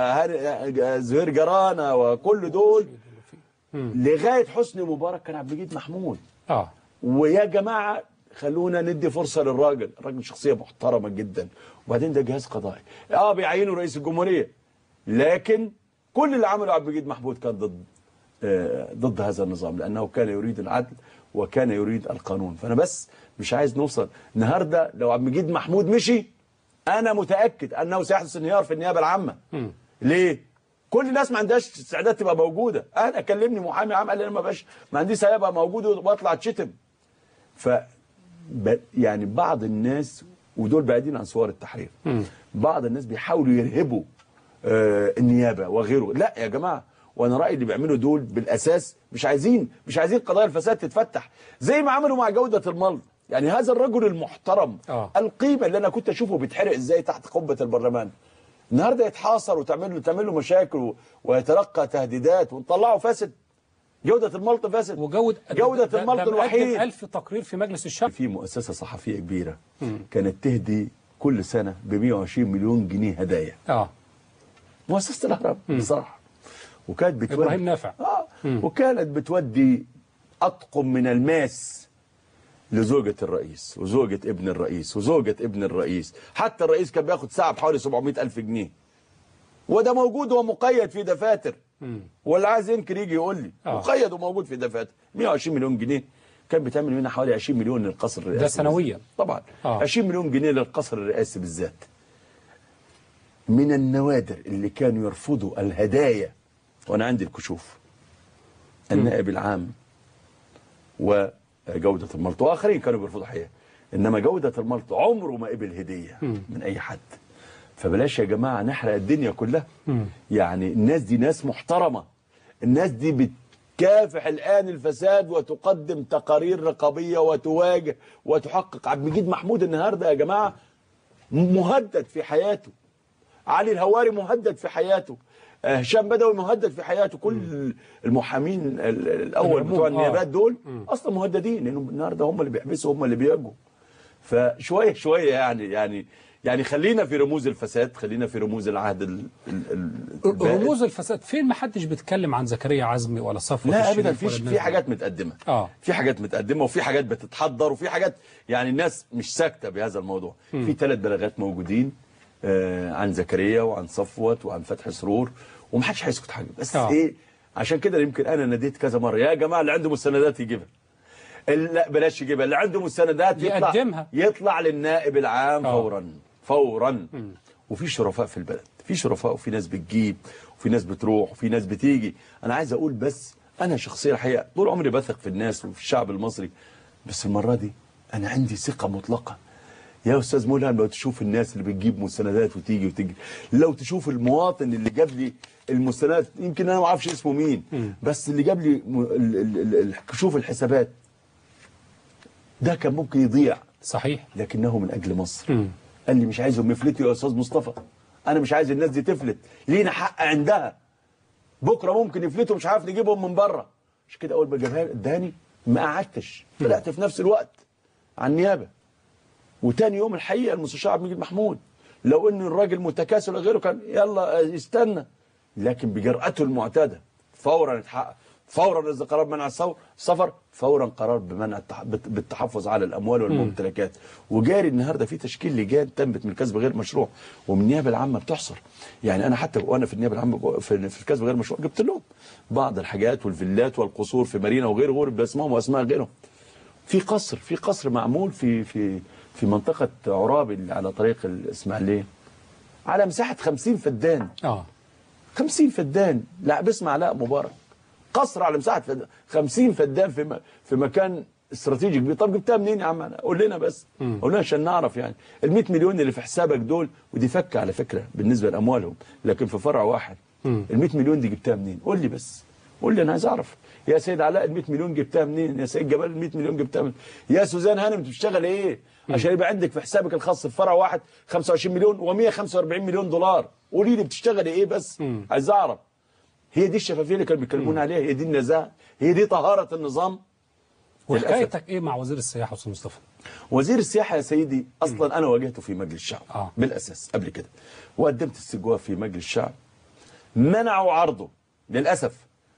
وزهير جرانة وكل دول لغاية حسني مبارك كان عبد المجيد محمود. اه ويا جماعة خلونا ندي فرصة للراجل، الراجل شخصية محترمة جدا، وبعدين ده جهاز قضائي. اه بيعينوا رئيس الجمهورية، لكن كل اللي عمله عبد المجيد محمود كان ضد آه ضد هذا النظام، لأنه كان يريد العدل وكان يريد القانون. فأنا بس مش عايز نوصل النهارده لو عبد المجيد محمود مشي، أنا متأكد أنه سيحدث انهيار في النيابة العامة. م. ليه؟ كل الناس ما عندهاش استعداد تبقى موجودة. أنا كلمني محامي عام قال لي أنا ما بقاش ما عنديش هيبقى موجود واطلع اتشتم. ف يعني بعض الناس، ودول بعيدين عن صور التحرير، م. بعض الناس بيحاولوا يرهبوا آه النيابة وغيره. لا يا جماعة، وانا رايي اللي بيعملوا دول بالاساس مش عايزين مش عايزين قضايا الفساد تتفتح زي ما عملوا مع جوده الملط. يعني هذا الرجل المحترم آه. القيمه اللي انا كنت اشوفه بيتحرق ازاي تحت قبه البرلمان، النهارده يتحاصر وتعمل له تعمل له مشاكل ويتلقى تهديدات ونطلعه فاسد. جوده الملط فاسد، وجوده جوده الملط الوحيد. ألف تقرير في مجلس الشعب. في مؤسسه صحفيه كبيره م. كانت تهدي كل سنه ب مئة وعشرين مليون جنيه هدايا. اه مؤسسه الاهرام بصراحه، وكانت بتودي ابراهيم نافع اه م. وكانت بتودي اطقم من الماس لزوجة الرئيس وزوجة ابن الرئيس وزوجة ابن الرئيس. حتى الرئيس كان بياخد ساعة بحوالي سبعمئة ألف جنيه، وده موجود ومقيد في دفاتر. واللي عايز ينكر يجي يقول لي آه. مقيد وموجود في دفاتر. مئة وعشرين مليون جنيه كان بتعمل منها حوالي عشرين مليون للقصر الرئاسي، ده سنويا طبعا. آه. عشرين مليون جنيه للقصر الرئاسي بالذات. من النوادر اللي كانوا يرفضوا الهدايا، وانا عندي الكشوف، النائب العام وجودة الملط واخرين كانوا بيرفضوا حقيقة، انما جوده الملط عمره ما قبل هديه من اي حد. فبلاش يا جماعه نحرق الدنيا كلها. يعني الناس دي ناس محترمه، الناس دي بتكافح الان الفساد وتقدم تقارير رقابيه وتواجه وتحقق. عبد المجيد محمود النهارده يا جماعه مهدد في حياته، علي الهواري مهدد في حياته، هشام بدوي مهدد في حياته، كل المحامين الاول بتوع النيابات دول اصلا مهددين، لانه النهارده هم اللي بيحبسوا، هم اللي بيواجهوا. فشويه شويه يعني يعني يعني خلينا في رموز الفساد، خلينا في رموز العهد ال ال رموز الفساد فين؟ ما حدش بيتكلم عن زكريا عزمي ولا صفوت لا ابدا. في في حاجات متقدمه اه في حاجات متقدمه وفي حاجات بتتحضر وفي حاجات يعني الناس مش ساكته بهذا الموضوع. م. في ثلاث بلاغات موجودين آه عن زكريا وعن صفوت وعن فتحي سرور، ومحدش هيسكت حاجه. بس آه. ايه عشان كده يمكن انا ناديت كذا مره يا جماعه اللي عنده مستندات يجيبها، لا بلاش يجيبها، اللي عنده مستندات يطلع يقدمها، يطلع للنائب العام آه. فورا فورا. م. وفي شرفاء في البلد، في شرفاء وفي ناس بتجيب وفي ناس بتروح وفي ناس بتيجي. انا عايز اقول بس انا شخصيا الحقيقه طول عمري بثق في الناس وفي الشعب المصري، بس المره دي انا عندي ثقه مطلقه. يا استاذ ملهم لو تشوف الناس اللي بتجيب مستندات وتيجي وتيجي، لو تشوف المواطن اللي جاب لي المستندات، يمكن انا ما اعرفش اسمه مين م. بس اللي جاب لي شوف الحسابات، ده كان ممكن يضيع صحيح، لكنه من اجل مصر. م. قال لي مش عايزهم يفلتوا يا استاذ مصطفى، انا مش عايز الناس دي تفلت، لينا حق عندها، بكره ممكن يفلتوا مش عارف نجيبهم من بره. مش كده اول ما جابها اداني ما قعدتش، طلعت في نفس الوقت على النيابه. وتاني يوم الحقيقه المستشار عبد المجيد محمود لو ان الراجل متكاسل وغيره كان يلا يستنى، لكن بجرأته المعتاده فورا اتحقق، فورا نزل قرار بمنع السفر، فورا قرار بمنع بالتحفظ على الاموال والممتلكات. وجاري النهارده في تشكيل لجان تنبت من الكسب غير مشروع، ومن النيابه العامه بتحصر. يعني انا حتى وانا في النيابه العامه في الكسب غير مشروع جبت لهم بعض الحاجات والفيلات والقصور في مارينا وغيره غيره باسمائهم واسماء غيرهم. في قصر في قصر معمول في في في منطقه عرابي على طريق الاسماعيليه على مساحه خمسين فدان. اه خمسين فدان، لا باسم علاء مبارك، قصر على مساحه خمسين فدان في في مكان استراتيجي كبير. طب جبتها منين يا عم؟ قول لنا بس، قول لنا عشان نعرف. يعني ال مئة مليون اللي في حسابك دول، ودي فكه على فكره بالنسبه لاموالهم، لكن في فرع واحد ال مئة مليون دي جبتها منين؟ قول لي بس، قول لي انا عايز اعرف. يا سيد علاء ال مئة مليون جبتها منين؟ يا سيد جمال ال مئة مليون جبتها منين؟ يا سوزان هانم بتشتغل ايه؟ عشان يبقى عندك في حسابك الخاص في فرع واحد خمسة وعشرين مليون ومئة وخمسة وأربعين مليون دولار. قولي لي بتشتغلي ايه بس؟ مم. عايز اعرف. هي دي الشفافيه اللي كانوا بيتكلمون عليها، هي دي النزاهه، هي دي طهاره النظام. وحكايتك ايه مع وزير السياحه استاذ مصطفى؟ وزير السياحه يا سيدي اصلا مم. انا واجهته في مجلس الشعب آه. بالاساس قبل كده، وقدمت استجواب في مجلس الشعب، منعوا عرضه للاسف،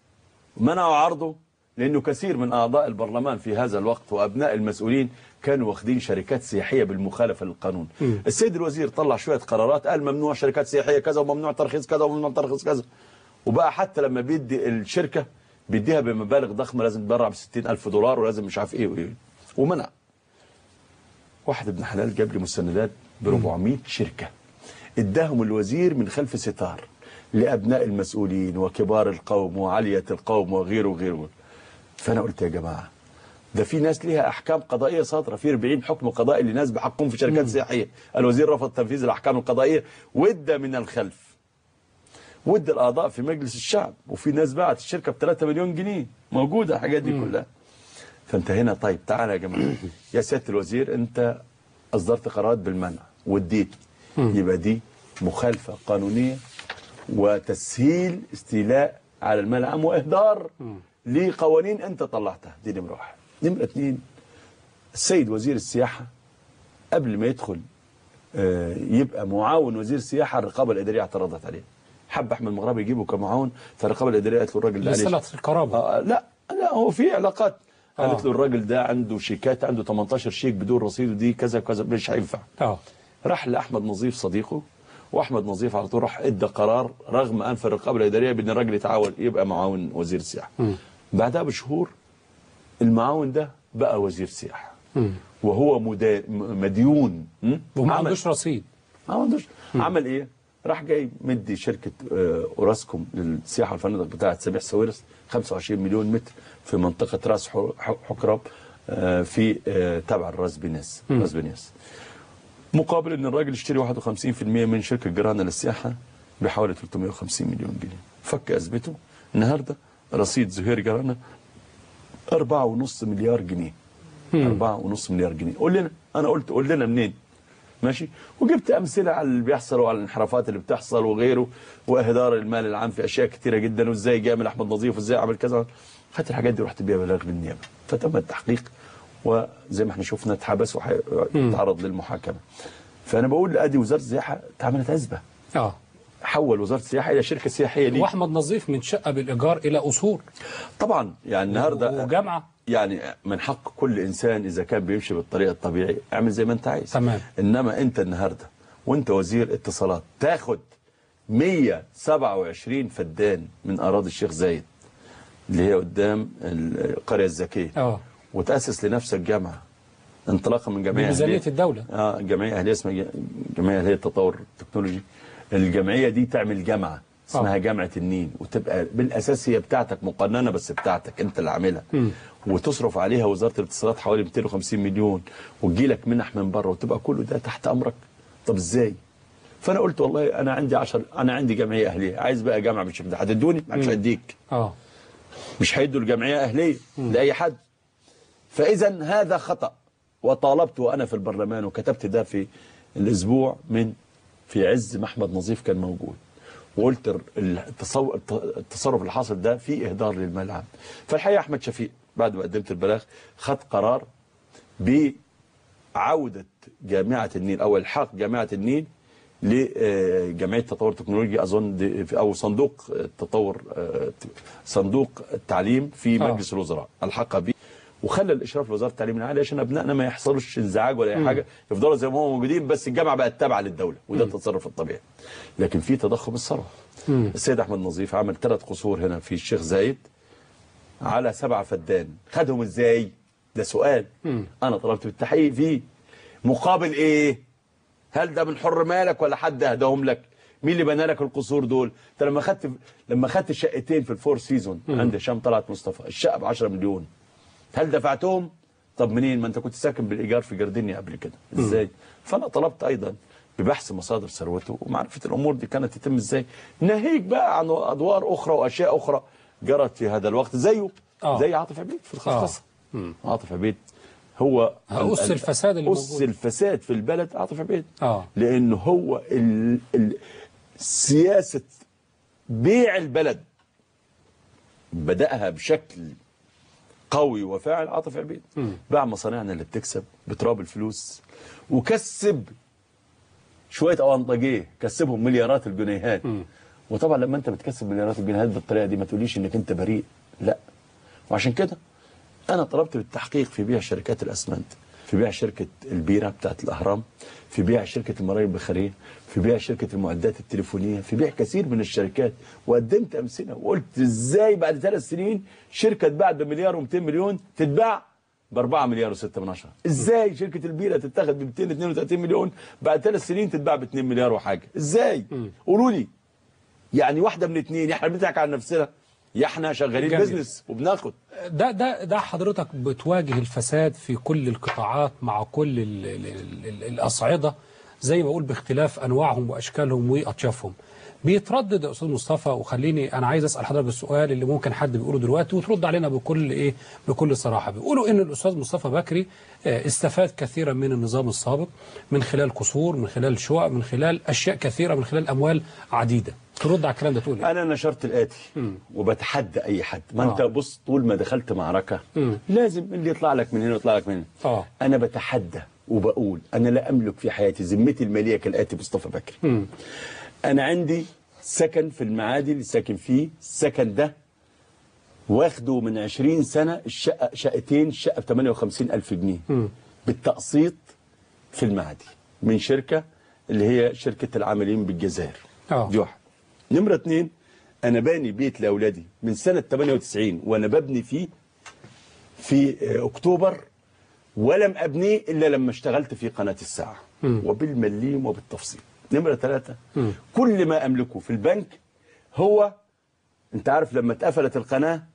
منعوا عرضه لانه كثير من اعضاء البرلمان في هذا الوقت وابناء المسؤولين كانوا واخدين شركات سياحيه بالمخالفه للقانون. م. السيد الوزير طلع شويه قرارات، قال ممنوع شركات سياحيه كذا وممنوع ترخيص كذا وممنوع ترخيص كذا، وبقى حتى لما بيدي الشركه بيديها بمبالغ ضخمه، لازم تبرع ب ستين ألف دولار ولازم مش عارف ايه وايه، ومنع. واحد ابن حلال جاب لي مستندات ب أربعمئة شركه اداهم الوزير من خلف ستار لابناء المسؤولين وكبار القوم وعليه القوم وغيره وغيره. فانا قلت يا جماعه ده في ناس ليها احكام قضائيه صادره، في أربعين حكم قضائي لناس بحقهم في شركات سياحيه، الوزير رفض تنفيذ الاحكام القضائيه وادى من الخلف، وادى الاعضاء في مجلس الشعب، وفي ناس باعت الشركه ب ثلاثة مليون جنيه، موجوده الحاجات دي كلها. فانتهينا. طيب تعالى يا جماعه يا سياده الوزير، انت اصدرت قرارات بالمنع واديت، يبقى دي مخالفه قانونيه وتسهيل استيلاء على المال العام واهدار لقوانين انت طلعتها. دي نمره واحد. نمره اثنين، السيد وزير السياحه قبل ما يدخل آه يبقى معاون وزير السياحه، الرقابه الاداريه اعترضت عليه. حب احمد مغربي يجيبه كمعاون، فالرقابه الاداريه قالت له الراجل ده لصله القرابه. آه لا لا هو في علاقات. قالت آه. له الراجل ده عنده شيكات، عنده ثمانية عشر شيك بدون رصيد، ودي كذا كذا مش هينفع. اه راح لاحمد نظيف صديقه، واحمد نظيف على طول راح ادى قرار رغم انف الرقابه الاداريه بان الراجل يتعاون يبقى معاون وزير السياحه. م. بعدها بشهور المعاون ده بقى وزير سياحه، وهو مدا... مديون وما عندوش رصيد. ما عندوش. عمل ايه؟ راح جاي مدي شركه اوراسكوم للسياحه والفنادق بتاعه سبيح سويرس خمسة وعشرين مليون متر في منطقه راس حكراب في تبع الراس بنياس راس بنياس مقابل ان الراجل اشتري واحد وخمسين بالمئة من شركه جرانا للسياحه بحوالي ثلاثمئة وخمسين مليون جنيه. فك ازمته النهارده رصيد زهير جرانا أربعة ونص مليار جنيه. أربعة ونص مليار جنيه. قول لنا، انا قلت قول لنا منين؟ ماشي. وجبت امثله على اللي بيحصل وعلى الانحرافات اللي بتحصل وغيره واهدار المال العام في اشياء كثيره جدا وازاي جامل احمد نظيف وازاي عمل كذا. خدت الحاجات دي ورحت بيها بلاغ للنيابه فتم التحقيق وزي ما احنا شفنا اتحبس وتعرض للمحاكمه. فانا بقول ادي وزاره السياحه اتعملت عزبه. اه حول وزاره السياحه الى شركه سياحيه ليه. واحمد نظيف من شقه بالايجار الى قصور. طبعا يعني النهارده وجامعه. يعني من حق كل انسان اذا كان بيمشي بالطريقه الطبيعي اعمل زي ما انت عايز. تمام. انما انت النهارده وانت وزير اتصالات تاخد مئة وسبعة وعشرين فدان من اراضي الشيخ زايد اللي هي قدام القريه الذكيه اه وتاسس لنفسك جامعه انطلاقا من جمعيه بميزانيه الدوله. اه جمعيه اهليه اسمها جمعيه اهليه التطور التكنولوجي. الجمعيه دي تعمل جامعه اسمها أوه. جامعه النيل وتبقى بالاساس هي بتاعتك مقننه بس بتاعتك انت اللي عاملها وتصرف عليها وزاره الاتصالات حوالي مئتين وخمسين مليون وتجي لك منح من بره وتبقى كله ده تحت امرك. طب ازاي؟ فانا قلت والله انا عندي عشر انا عندي جمعيه اهليه عايز بقى جامعه بالشكل ده هتدوني؟ مش هديك. اه مش هيدوا الجمعيه اهليه لاي حد. فاذا هذا خطا وطالبت وانا في البرلمان وكتبت ده في الاسبوع من في عز ما احمد نظيف كان موجود وقلت التصرف اللي حاصل ده فيه اهدار للمال العام. فالحقيقه احمد شفيق بعد ما قدمت البلاغ خد قرار بعوده جامعه النيل او الحاق جامعه النيل لجمعيه التطور التكنولوجي اظن او صندوق التطور صندوق التعليم في مجلس الوزراء الحقها به وخلى الاشراف لوزاره التعليم العالي عشان ابنائنا ما يحصلش انزعاج ولا اي حاجه يفضلوا زي ما هم موجودين بس الجامعه بقت تابعه للدوله وده التصرف الطبيعي. لكن في تضخم الثروه. السيد احمد نظيف عمل ثلاث قصور هنا في الشيخ زايد على سبعة فدان. خدهم ازاي؟ ده سؤال. مم. انا طلبت بالتحقيق فيه مقابل ايه؟ هل ده من حر مالك ولا حد اهداهم لك؟ مين اللي بنى لك القصور دول؟ انت لما خدت لما خدت شقتين في الفور سيزون عند هشام طلعت مصطفى الشقه ب عشرة مليون هل دفعتهم؟ طب منين؟ ما انت كنت ساكن بالايجار في جردينيا قبل كده ازاي؟ فانا طلبت ايضا ببحث مصادر ثروته ومعرفه الامور دي كانت تتم ازاي. ناهيك بقى عن ادوار اخرى واشياء اخرى جرت في هذا الوقت زيه آه. زي عاطف عبيد في الخصخصه. آه. عاطف عبيد هو أس الفساد اللي أس موجود. الفساد في البلد عاطف عبيد. آه. لانه هو ال... ال... سياسه بيع البلد بدأها بشكل قوي وفاعل عاطف عبيد. باع مصانعنا اللي بتكسب بتراب الفلوس وكسب شويه اونطاجيه كسبهم مليارات الجنيهات. م. وطبعا لما انت بتكسب مليارات الجنيهات بالطريقه دي ما تقوليش انك انت بريء لا. وعشان كده انا طلبت بالتحقيق في بيع شركات الاسمنت في بيع شركه البيره بتاعت الاهرام في بيع شركه المرايه البخاريه في بيع شركه المعدات التليفونيه في بيع كثير من الشركات وقدمت امثله وقلت ازاي بعد ثلاث سنين شركه اتباعت بمليار ومئتين مليون تتباع ب أربعة مليار وستة من عشرة. ازاي شركه البيره تتاخد ب مئتين واثنين وثلاثين مليون بعد ثلاث سنين تتباع ب اثنين مليار وحاجه؟ ازاي؟ قولوا لي. يعني واحده من اثنين يا احنا بنضحك على نفسنا يا احنا شغالين بيزنس وبناخد. ده ده ده حضرتك بتواجه الفساد في كل القطاعات مع كل ال ال ال الاصعده زي ما بقول باختلاف انواعهم واشكالهم واطيافهم. بيتردد يا استاذ مصطفى وخليني انا عايز اسال حضرتك السؤال اللي ممكن حد بيقوله دلوقتي وترد علينا بكل ايه بكل صراحه. بيقولوا ان الاستاذ مصطفى بكري استفاد كثيرا من النظام السابق من خلال قصور من خلال شقق من خلال اشياء كثيره من خلال اموال عديده. ترد على الكلام ده تقول ايه؟ انا نشرت الاتي م. وبتحدى اي حد ما آه. انت بص طول ما دخلت معركه م. لازم اللي يطلع لك من هنا ويطلع لك من هنا. آه. انا بتحدى وبقول انا لا املك في حياتي ذمتي الماليه كالاتي مصطفى بكري. م. انا عندي سكن في المعادي اللي ساكن فيه السكن ده واخده من عشرين سنه الشقه شقتين الشقه ب ثمانية وخمسين ألف جنيه م. بالتقسيط في المعادي من شركه اللي هي شركه العاملين بالجزائر. اه دي واحد. نمره اثنين انا باني بيت لاولادي من سنه ثمانية وتسعين وانا ببني فيه في اكتوبر ولم ابنيه الا لما اشتغلت في قناه الساعه م. وبالمليم وبالتفصيل. نمرة ثلاثة م. كل ما أملكه في البنك هو أنت عارف لما اتقفلت القناة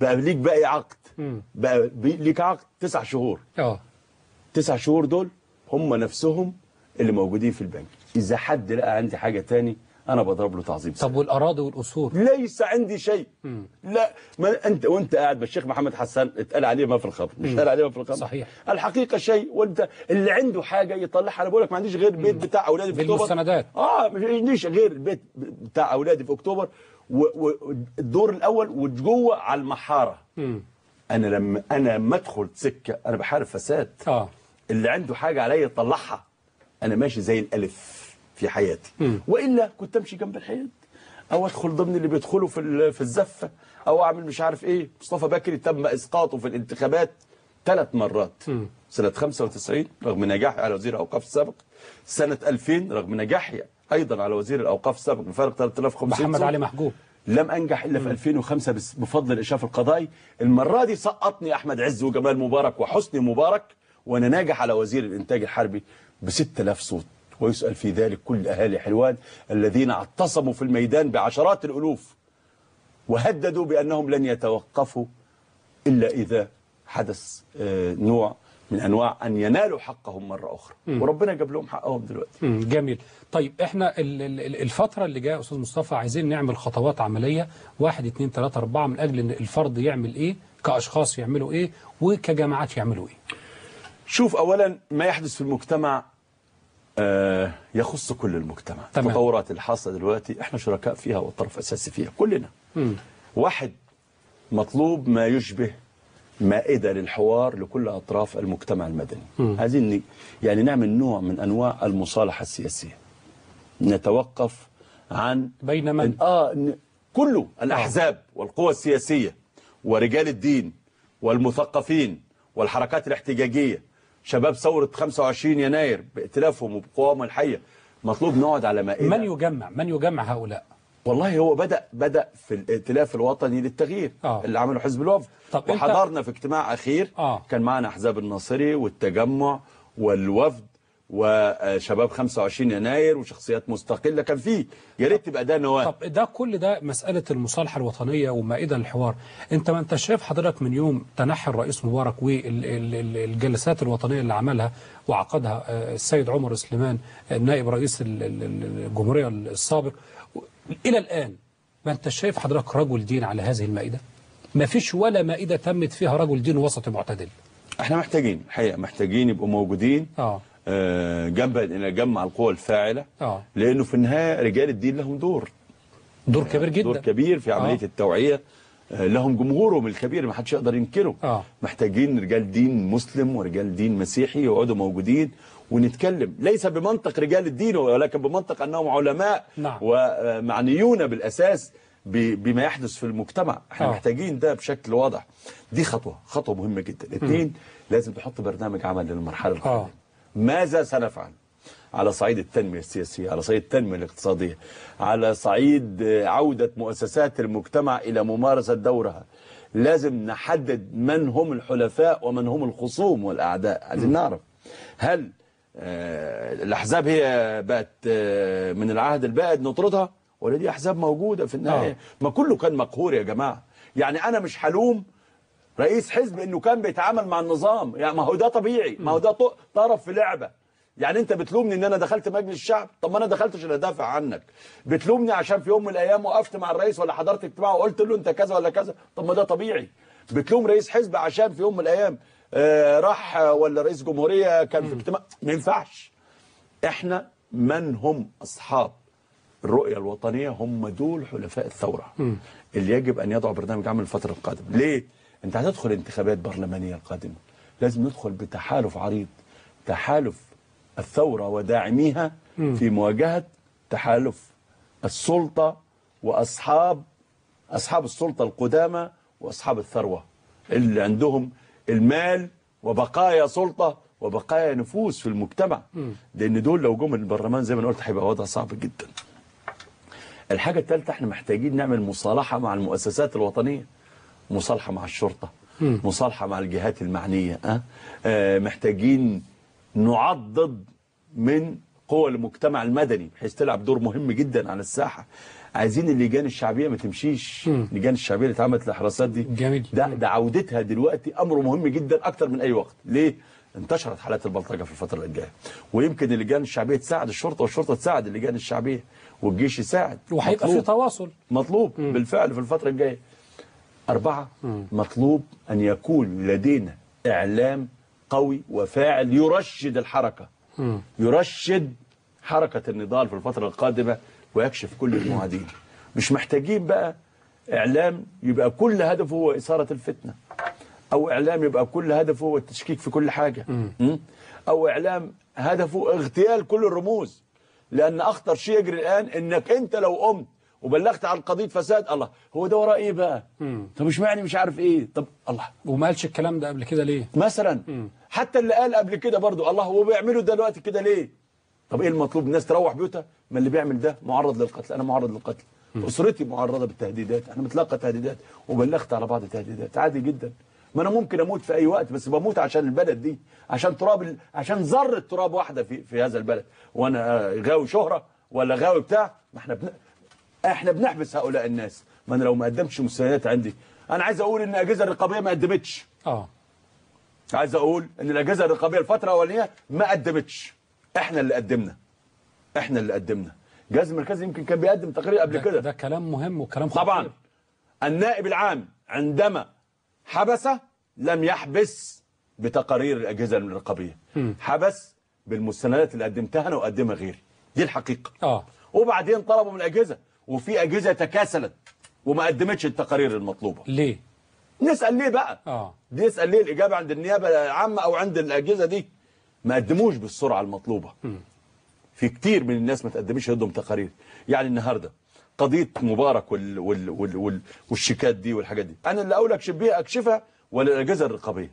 بقى ليك باقي عقد، مم. بقى بي- ليك عقد تسع شهور. اه تسع شهور دول هم نفسهم اللي موجودين في البنك. إذا حد لقى عندي حاجة تاني أنا بضرب له تعظيم طب سلام. والاراضي والاصول؟ ليس عندي شيء. مم. لا، ما انت وانت قاعد بالشيخ محمد حسان اتقال عليه ما في الخبر، مش اتقال عليه ما في الخبر. صحيح. الحقيقه شيء، وانت اللي عنده حاجه يطلعها. انا بقول لك ما عنديش غير البيت بتاع اولادي في اكتوبر. بالمستندات. اه ما عنديش غير البيت بتاع اولادي في اكتوبر والدور الاول وجوه على المحاره. مم. انا لما انا لما ادخل سكه انا بحارب فساد. اه اللي عنده حاجه عليا يطلعها. انا ماشي زي الالف في حياتي. مم. والا كنت امشي جنب الحيط او ادخل ضمن اللي بيدخلوا في ال- في الزفه او اعمل مش عارف ايه. مصطفى بكري تم اسقاطه في الانتخابات ثلاث مرات. مم. سنه خمسة وتسعين رغم نجاحي على وزير الاوقاف السابق، سنه ألفين رغم نجاحي ايضا على وزير الاوقاف السابق بفارق ثلاثة آلاف وخمسمائة محمد صوت. علي محجوب. لم انجح الا في ألفين وخمسة بس بفضل الاشراف القضائي. المره دي سقطني احمد عز وجمال مبارك وحسني مبارك وانا ناجح على وزير الانتاج الحربي ب ستة آلاف صوت. ويسأل في ذلك كل أهالي حلوان الذين اعتصموا في الميدان بعشرات الألوف وهددوا بأنهم لن يتوقفوا إلا إذا حدث آه، نوع من أنواع أن ينالوا حقهم مرة أخرى. وربنا جاب لهم حقهم دلوقتي. مم. جميل. طيب احنا ال- ال- الفترة اللي جايه أستاذ مصطفى عايزين نعمل خطوات عملية واحد اتنين تلاتة أربعة من أجل أن الفرد يعمل إيه، كأشخاص يعملوا إيه، وكجماعات يعملوا إيه. شوف، أولا ما يحدث في المجتمع آه، يخص كل المجتمع. تمام. التطورات الحاصلة دلوقتي احنا شركاء فيها والطرف أساسي فيها كلنا. مم. واحد، مطلوب ما يشبه مائدة للحوار لكل أطراف المجتمع المدني. مم. عايزين ن- يعني نعمل نوع من أنواع المصالحة السياسية. نتوقف عن بين من؟ آه ن- كله الأحزاب والقوى السياسية ورجال الدين والمثقفين والحركات الاحتجاجية، شباب ثورة خمسة وعشرين يناير بائتلافهم وبقوامهم الحية. مطلوب نقعد على مائدة. من يجمع من يجمع هؤلاء؟ والله هو بدأ بدأ في الائتلاف الوطني للتغيير آه. اللي عمله حزب الوفد. طب أنت- وحضرنا في اجتماع أخير آه. كان معنا أحزاب الناصري والتجمع والوفد وشباب خمسة وعشرين يناير وشخصيات مستقلة كان فيه. يا ريت تبقى ده نواه. طب ده كل ده مسألة المصالحة الوطنية ومائدة للحوار. انت ما انت شايف حضرتك من يوم تنحي الرئيس مبارك والجلسات الوطنية اللي عملها وعقدها آه، السيد عمر سليمان نائب رئيس ال- ال- ال- الجمهورية السابق إلى الآن، ما انت شايف حضرتك رجل دين على هذه المائدة؟ ما فيش ولا مائدة تمت فيها رجل دين وسط معتدل. احنا محتاجين الحقيقة محتاجين يبقوا موجودين اه آه، جنبا إلى جمع القوى الفاعلة. اه لأنه في النهاية رجال الدين لهم دور دور كبير جدا. دور كبير في عملية آه. التوعية. آه، لهم جمهورهم الكبير ما حدش يقدر ينكره. آه. محتاجين رجال دين مسلم ورجال دين مسيحي يقعدوا موجودين ونتكلم ليس بمنطق رجال الدين ولكن بمنطق أنهم علماء نعم. ومعنيون بالأساس ب- بما يحدث في المجتمع. احنا آه. محتاجين ده بشكل واضح. دي خطوة خطوة مهمة جدا. اثنين، لازم تحط برنامج عمل للمرحلة القادمة. آه. ماذا سنفعل على صعيد التنمية السياسية، على صعيد التنمية الاقتصادية، على صعيد عودة مؤسسات المجتمع إلى ممارسة دورها. لازم نحدد من هم الحلفاء ومن هم الخصوم والأعداء. عايزين نعرف هل آه، الأحزاب هي بقت آه، من العهد البائد نطردها ولا دي أحزاب موجودة في النهاية؟ آه. ما كله كان مقهور يا جماعة. يعني أنا مش حلوم رئيس حزب انه كان بيتعامل مع النظام. يعني ما هو ده طبيعي، ما هو ده ط- طرف في لعبه. يعني انت بتلومني ان انا دخلت مجلس الشعب، طب ما انا دخلت عشان ادافع عنك. بتلومني عشان في يوم من الايام وقفت مع الرئيس ولا حضرت اجتماع وقلت له انت كذا ولا كذا، طب ما ده طبيعي. بتلوم رئيس حزب عشان في يوم من الايام آه راح آه، ولا رئيس جمهوريه كان في اجتماع. ما ينفعش. احنا من هم اصحاب الرؤية الوطنية هم دول حلفاء الثورة اللي يجب أن يضعوا برنامج عمل الفترة القادمة. ليه؟ أنت هتدخل انتخابات برلمانية القادمة، لازم ندخل بتحالف عريض، تحالف الثورة وداعميها في مواجهة تحالف السلطة وأصحاب أصحاب السلطة القدامى وأصحاب الثروة اللي عندهم المال وبقايا سلطة وبقايا نفوذ في المجتمع. لأن دول لو جم البرلمان زي ما أنا قلت هيبقى وضع صعب جدا. الحاجة الثالثة احنا محتاجين نعمل مصالحة مع المؤسسات الوطنية، مصالحة مع الشرطة، مصالحة مع الجهات المعنية. أه؟ آه محتاجين نعضد من قوى المجتمع المدني بحيث تلعب دور مهم جدا على الساحه. عايزين اللجان الشعبيه ما تمشيش، اللجان الشعبيه اللي اتعملت الحراسات دي جميل. ده ده عودتها دلوقتي امر مهم جدا اكتر من اي وقت. ليه؟ انتشرت حالات البلطجه في الفتره الجايه، ويمكن اللجان الشعبيه تساعد الشرطه والشرطه تساعد اللجان الشعبيه والجيش يساعد. وهيبقى في تواصل مطلوب مم. بالفعل في الفتره الجايه. أربعة، مم. مطلوب أن يكون لدينا إعلام قوي وفاعل يرشد الحركة، مم. يرشد حركة النضال في الفترة القادمة ويكشف كل المعادين. مش محتاجين بقى إعلام يبقى كل هدفه هو إثارة الفتنة، أو إعلام يبقى كل هدفه هو التشكيك في كل حاجة، مم. أو إعلام هدفه اغتيال كل الرموز. لأن أخطر شيء يجري الآن إنك أنت لو قمت وبلغت عن قضيه فساد، الله هو ده وراه ايه بقى؟ مم. طب مش معني مش عارف ايه، طب الله وما قالش الكلام ده قبل كده ليه؟ مثلا مم. حتى اللي قال قبل كده برضو الله هو بيعملوا دلوقتي كده ليه؟ طب ايه المطلوب؟ الناس تروح بيوتها؟ ما اللي بيعمل ده معرض للقتل، انا معرض للقتل، مم. اسرتي معرضه بالتهديدات، انا متلقى تهديدات وبلغت على بعض التهديدات، عادي جدا. ما انا ممكن اموت في اي وقت، بس بموت عشان البلد دي، عشان تراب ال... عشان ذره تراب واحده في في هذا البلد، وانا غاوي شهره ولا غاوي بتاع. ما احنا بن... احنا بنحبس هؤلاء الناس. ما انا لو ما قدمتش مستندات عندي، انا عايز اقول ان الاجهزه الرقابيه ما قدمتش. اه عايز اقول ان الاجهزه الرقابيه الفتره الاولانيه ما قدمتش، احنا اللي قدمنا، احنا اللي قدمنا. الجهاز المركزي يمكن كان بيقدم تقرير قبل كده. ده كلام مهم وكلام خطير. طبعا النائب العام عندما حبس لم يحبس بتقارير الاجهزه الرقابيه، حبس بالمستندات اللي قدمتها انا وقدمها غيري، دي الحقيقه. اه وبعدين طلبوا من الاجهزه، وفي اجهزه تكاسلت وما قدمتش التقارير المطلوبه. ليه؟ نسال ليه بقى؟ اه نسال ليه. الاجابه عند النيابه العامه او عند الاجهزه دي ما قدموش بالسرعه المطلوبه. م. في كتير من الناس ما تقدمش عندهم تقارير. يعني النهارده قضيه مبارك وال وال وال وال والشيكات دي والحاجات دي، انا اللي اقول اكشف بيها اكشفها ولا الاجهزه الرقابيه؟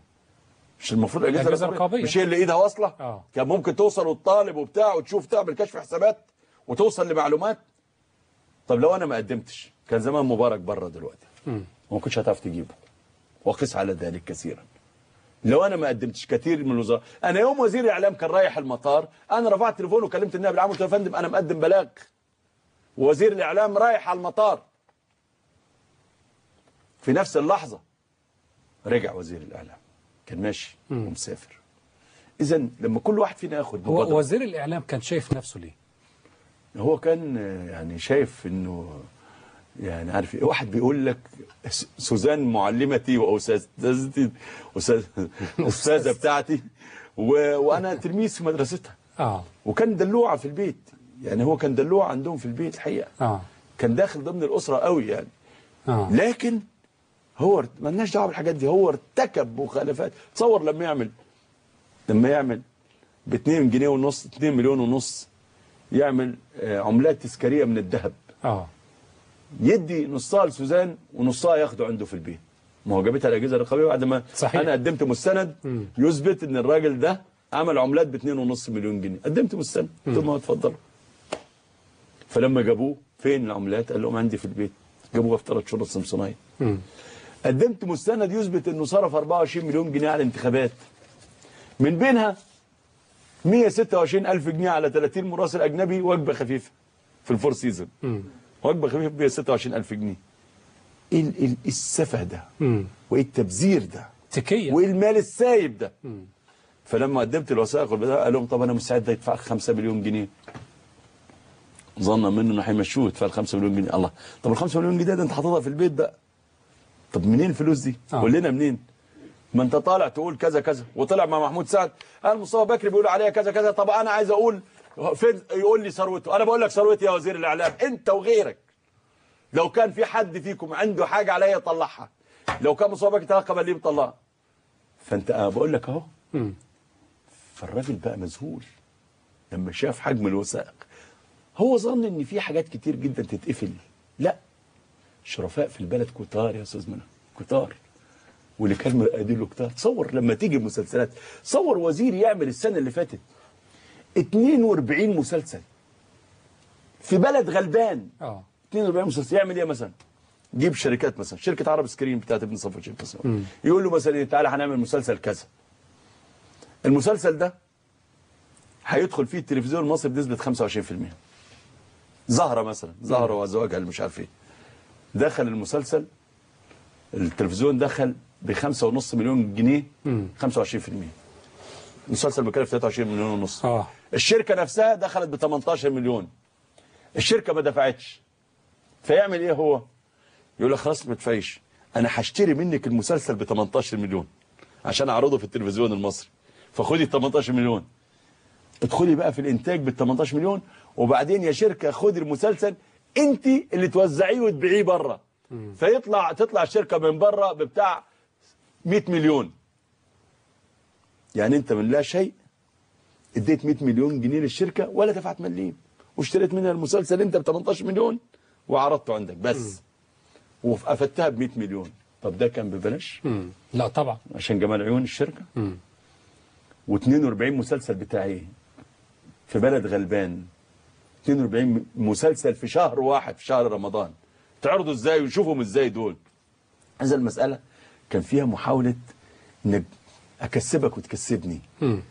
مش المفروض الاجهزه الرقابيه مش هي اللي ايدها واصله؟ آه. كان ممكن توصل وتطالب وبتاع وتشوف تعمل كشف حسابات وتوصل لمعلومات. طب لو انا ما قدمتش كان زمان مبارك بره دلوقتي، وما كنتش هتعرف تجيبه، وقس على ذلك كثيرا. لو انا ما قدمتش كثير من الوزراء، انا يوم وزير الاعلام كان رايح المطار، انا رفعت تليفون وكلمت النائب العام قلت له يا فندم انا مقدم بلاغ، ووزير الاعلام رايح على المطار. في نفس اللحظه رجع وزير الاعلام، كان ماشي ومسافر. اذا لما كل واحد فينا ياخد هو وزير الاعلام كان شايف نفسه ليه؟ هو كان يعني شايف انه يعني عارف ايه، واحد بيقول لك سوزان معلمتي واستاذتي استاذه بتاعتي و... وانا تلميذ في مدرستها. اه وكان دلوعه في البيت، يعني هو كان دلوعه عندهم في البيت الحقيقه. اه كان داخل ضمن الاسره قوي يعني. اه لكن هو مالناش دعوه بالحاجات دي، هو ارتكب مخالفات. تصور لما يعمل لما يعمل ب اتنين جنيه ونص اتنين مليون ونص يعمل عملات تذكاريه من الذهب. اه يدي نصها لسوزان ونصها ياخده عنده في البيت. ما هو جابتها الاجهزه الرقابيه بعد ما صحيح. انا قدمت مستند م. يثبت ان الراجل ده عمل عملات ب اتنين ونص مليون جنيه، قدمت مستند قلت لهم اتفضلوا. فلما جابوه فين العملات؟ قال لهم عندي في البيت. جابوها في ثلاث شهور سمسونيه. قدمت مستند يثبت انه صرف اربعة وعشرين مليون جنيه على الانتخابات، من بينها مية وستة وعشرين ألف جنيه على ثلاثين مراسل اجنبي وجبه خفيفه في الفور سيزون. وجبه خفيفه ب مية وستة وعشرين ألف جنيه. ايه ايه السفه ده؟ مم. وايه التبذير ده؟ تكيه. وايه المال السايب ده؟ مم. فلما قدمت الوثائق والبتاع قال لهم طب انا مستعد ادفع خمسة مليون جنيه. ظنا منه انه هيمشوه يدفع ال خمسة مليون جنيه. الله، طب ال خمسة مليون جنيه ده انت حاططها في البيت بقى. طب منين الفلوس دي؟ آه. قول لنا منين؟ ما انت طالع تقول كذا كذا، وطلع مع محمود سعد قال مصطفى بكري بيقول عليها كذا كذا. طب انا عايز اقول فين؟ يقول لي ثروته. انا بقول لك ثروتي يا وزير الاعلام انت وغيرك. لو كان في حد فيكم عنده حاجه عليا يطلعها، لو كان مصطفى بكري ترقب ليه بيطلعها. فانت انا بقول لك اهو. فالراجل بقى مذهول لما شاف حجم الوثائق. هو ظن ان في حاجات كتير جدا تتقفل. لا، شرفاء في البلد كتار يا استاذ منى، كتار، واللي كان مقادير له كتار. تصور لما تيجي مسلسلات، صور وزير يعمل السنه اللي فاتت اتنين واربعين مسلسل في بلد غلبان. اه اتنين واربعين مسلسل. يعمل ايه مثلا؟ جيب شركات مثلا، شركه عرب سكرين بتاعت ابن صفوت شيخ مثلا، يقول له مثلا تعالى هنعمل مسلسل كذا. المسلسل ده هيدخل فيه التلفزيون المصري بنسبة خمسة وعشرين في المية. زهرة مثلا، زهرة وزواجها اللي مش عارف ايه، دخل المسلسل التلفزيون دخل بخمسة ونص مليون جنيه، خمسة وعشرين في المية. المسلسل بكلف ثلاثة وعشرين مليون ونص. اه الشركة نفسها دخلت ب ثمانية عشر مليون. الشركة ما دفعتش، فيعمل ايه هو؟ يقول لك خلاص ما تدفعيش، انا هشتري منك المسلسل ب ثمانية عشر مليون عشان اعرضه في التلفزيون المصري، فخدي ثمانية عشر مليون، ادخلي بقى في الانتاج بال ثمانية عشر مليون، وبعدين يا شركة خدي المسلسل انت اللي توزعيه وتبيعيه بره، فيطلع تطلع الشركة من بره ببتاع مئة مليون. يعني انت من لا شيء اديت مئة مليون جنيه للشركة ولا دفعت مليم، واشتريت منها المسلسل انت ب ثمانية عشر مليون وعرضته عندك بس، وافدتها ب مئة مليون. طب ده كان ببلاش؟ لا طبعا، عشان جمال عيون الشركة. واثنين وأربعين مسلسل بتاعي في بلد غلبان، اثنين وأربعين مسلسل في شهر واحد في شهر رمضان، تعرضوا ازاي ويشوفهم ازاي دول؟ هذا المسألة كان فيها محاولة انك اكسبك وتكسبني،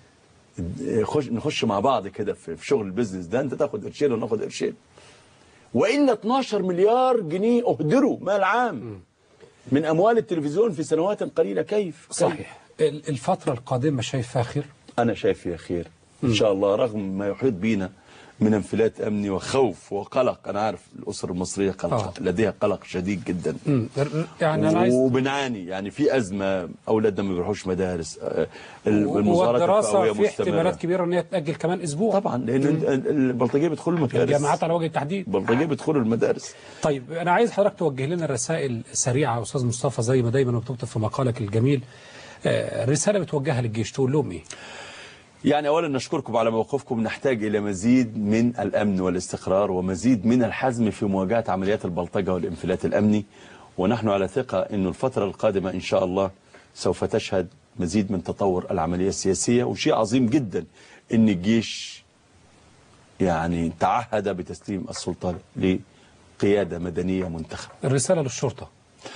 خش نخش مع بعض كده في شغل البيزنس ده، انت تاخد قرشين وناخد قرشين. والا اتناشر مليار جنيه اهدروا مال عام من اموال التلفزيون في سنوات قليله. كيف؟ صحيح. الفتره القادمه شايف فيها خير؟ انا شايف فيها خير ان شاء الله، رغم ما يحيط بينا من انفلات امني وخوف وقلق. انا عارف الاسر المصريه قلق، آه. لديها قلق شديد جدا. يعني انا عايز وبنعاني، يعني في ازمه، اولادنا ما بيروحوش مدارس، المظاهرات الدراسه في احتمالات كبيره ان هي تاجل كمان اسبوع طبعا، لان البلطجيه بيدخلوا المدارس، الجامعات على وجه التحديد البلطجيه بيدخلوا المدارس. طيب انا عايز حضرتك توجه لنا رسائل سريعه يا استاذ مصطفى، زي ما دايما بتكتب في مقالك الجميل، رساله بتوجهها للجيش تقول لهم ايه؟ يعني أولا نشكركم على موقفكم. نحتاج إلى مزيد من الأمن والاستقرار ومزيد من الحزم في مواجهة عمليات البلطجة والانفلات الأمني، ونحن على ثقة أن الفترة القادمة إن شاء الله سوف تشهد مزيد من تطور العملية السياسية. وشيء عظيم جدا أن الجيش يعني تعهد بتسليم السلطة لقيادة مدنية منتخبة. الرسالة للشرطة.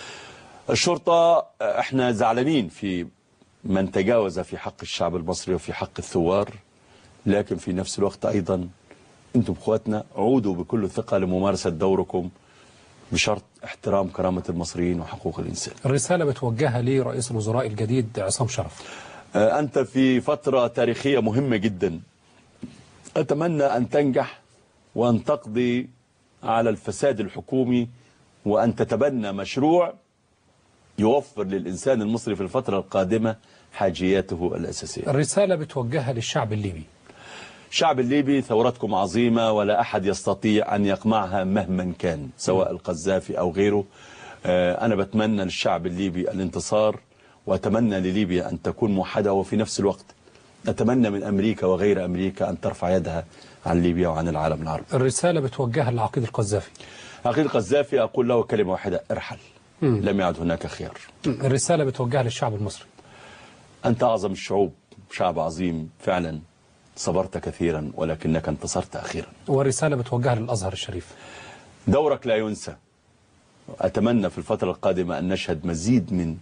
الشرطة احنا زعلانين في من تجاوز في حق الشعب المصري وفي حق الثوار، لكن في نفس الوقت أيضا أنتم اخواتنا، عودوا بكل ثقة لممارسة دوركم بشرط احترام كرامة المصريين وحقوق الإنسان. الرسالة بتوجهها لرئيس الوزراء الجديد عصام شرف. أنت في فترة تاريخية مهمة جدا، أتمنى أن تنجح وأن تقضي على الفساد الحكومي وأن تتبنى مشروع يوفر للإنسان المصري في الفترة القادمة حاجياته الأساسية. الرسالة بتوجهها للشعب الليبي. الشعب الليبي ثورتكم عظيمة ولا أحد يستطيع أن يقمعها مهما كان، سواء القذافي أو غيره. أنا بتمنى للشعب الليبي الانتصار، وأتمنى لليبيا أن تكون موحدة، وفي نفس الوقت أتمنى من أمريكا وغير أمريكا أن ترفع يدها عن ليبيا وعن العالم العربي. الرسالة بتوجهها لعقيد القذافي. عقيد القذافي أقول له كلمة واحدة: ارحل. مم. لم يعد هناك خيار. الرسالة بتوجهها للشعب المصري. أنت أعظم الشعوب، شعب عظيم فعلا، صبرت كثيرا ولكنك انتصرت أخيرا. والرسالة بتوجهها للأزهر الشريف. دورك لا ينسى. أتمنى في الفترة القادمة أن نشهد مزيد من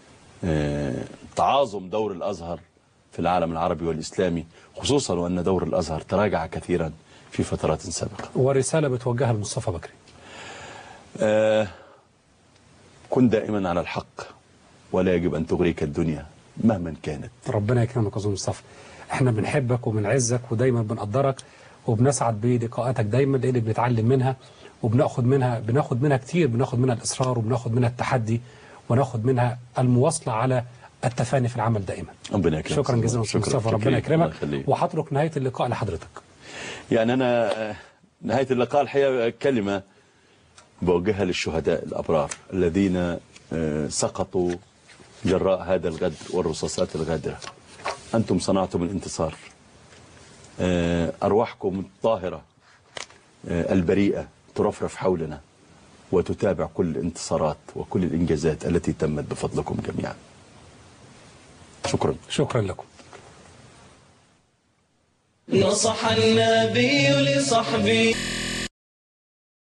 تعاظم دور الأزهر في العالم العربي والإسلامي، خصوصا وأن دور الأزهر تراجع كثيرا في فترات سابقة. ورسالة بتوجهها لمصطفى بكري. آه كن دائما على الحق ولا يجب أن تغريك الدنيا مهما كانت. ربنا يكرمك يا أستاذ مصطفى، احنا بنحبك وبنعزك ودايما بنقدرك وبنسعد بلقاءاتك دايما، لان بنتعلم منها وبناخد منها بناخد منها كتير، بناخد منها الإصرار وبناخد منها التحدي وناخد منها المواصلة على التفاني في العمل دائما. ربنا يكرمك. شكرا جزيلا أستاذ مصطفى، ربنا يكرمك. وهترك نهاية اللقاء لحضرتك. يعني أنا نهاية اللقاء الحقيقة كلمة بوجهها للشهداء الأبرار الذين سقطوا جراء هذا الغدر والرصاصات الغادرة. أنتم صنعتم الانتصار، أرواحكم الطاهرة البريئة ترفرف حولنا وتتابع كل الانتصارات وكل الإنجازات التي تمت بفضلكم جميعا. شكرا. شكرا لكم. نصح النبي لصحبه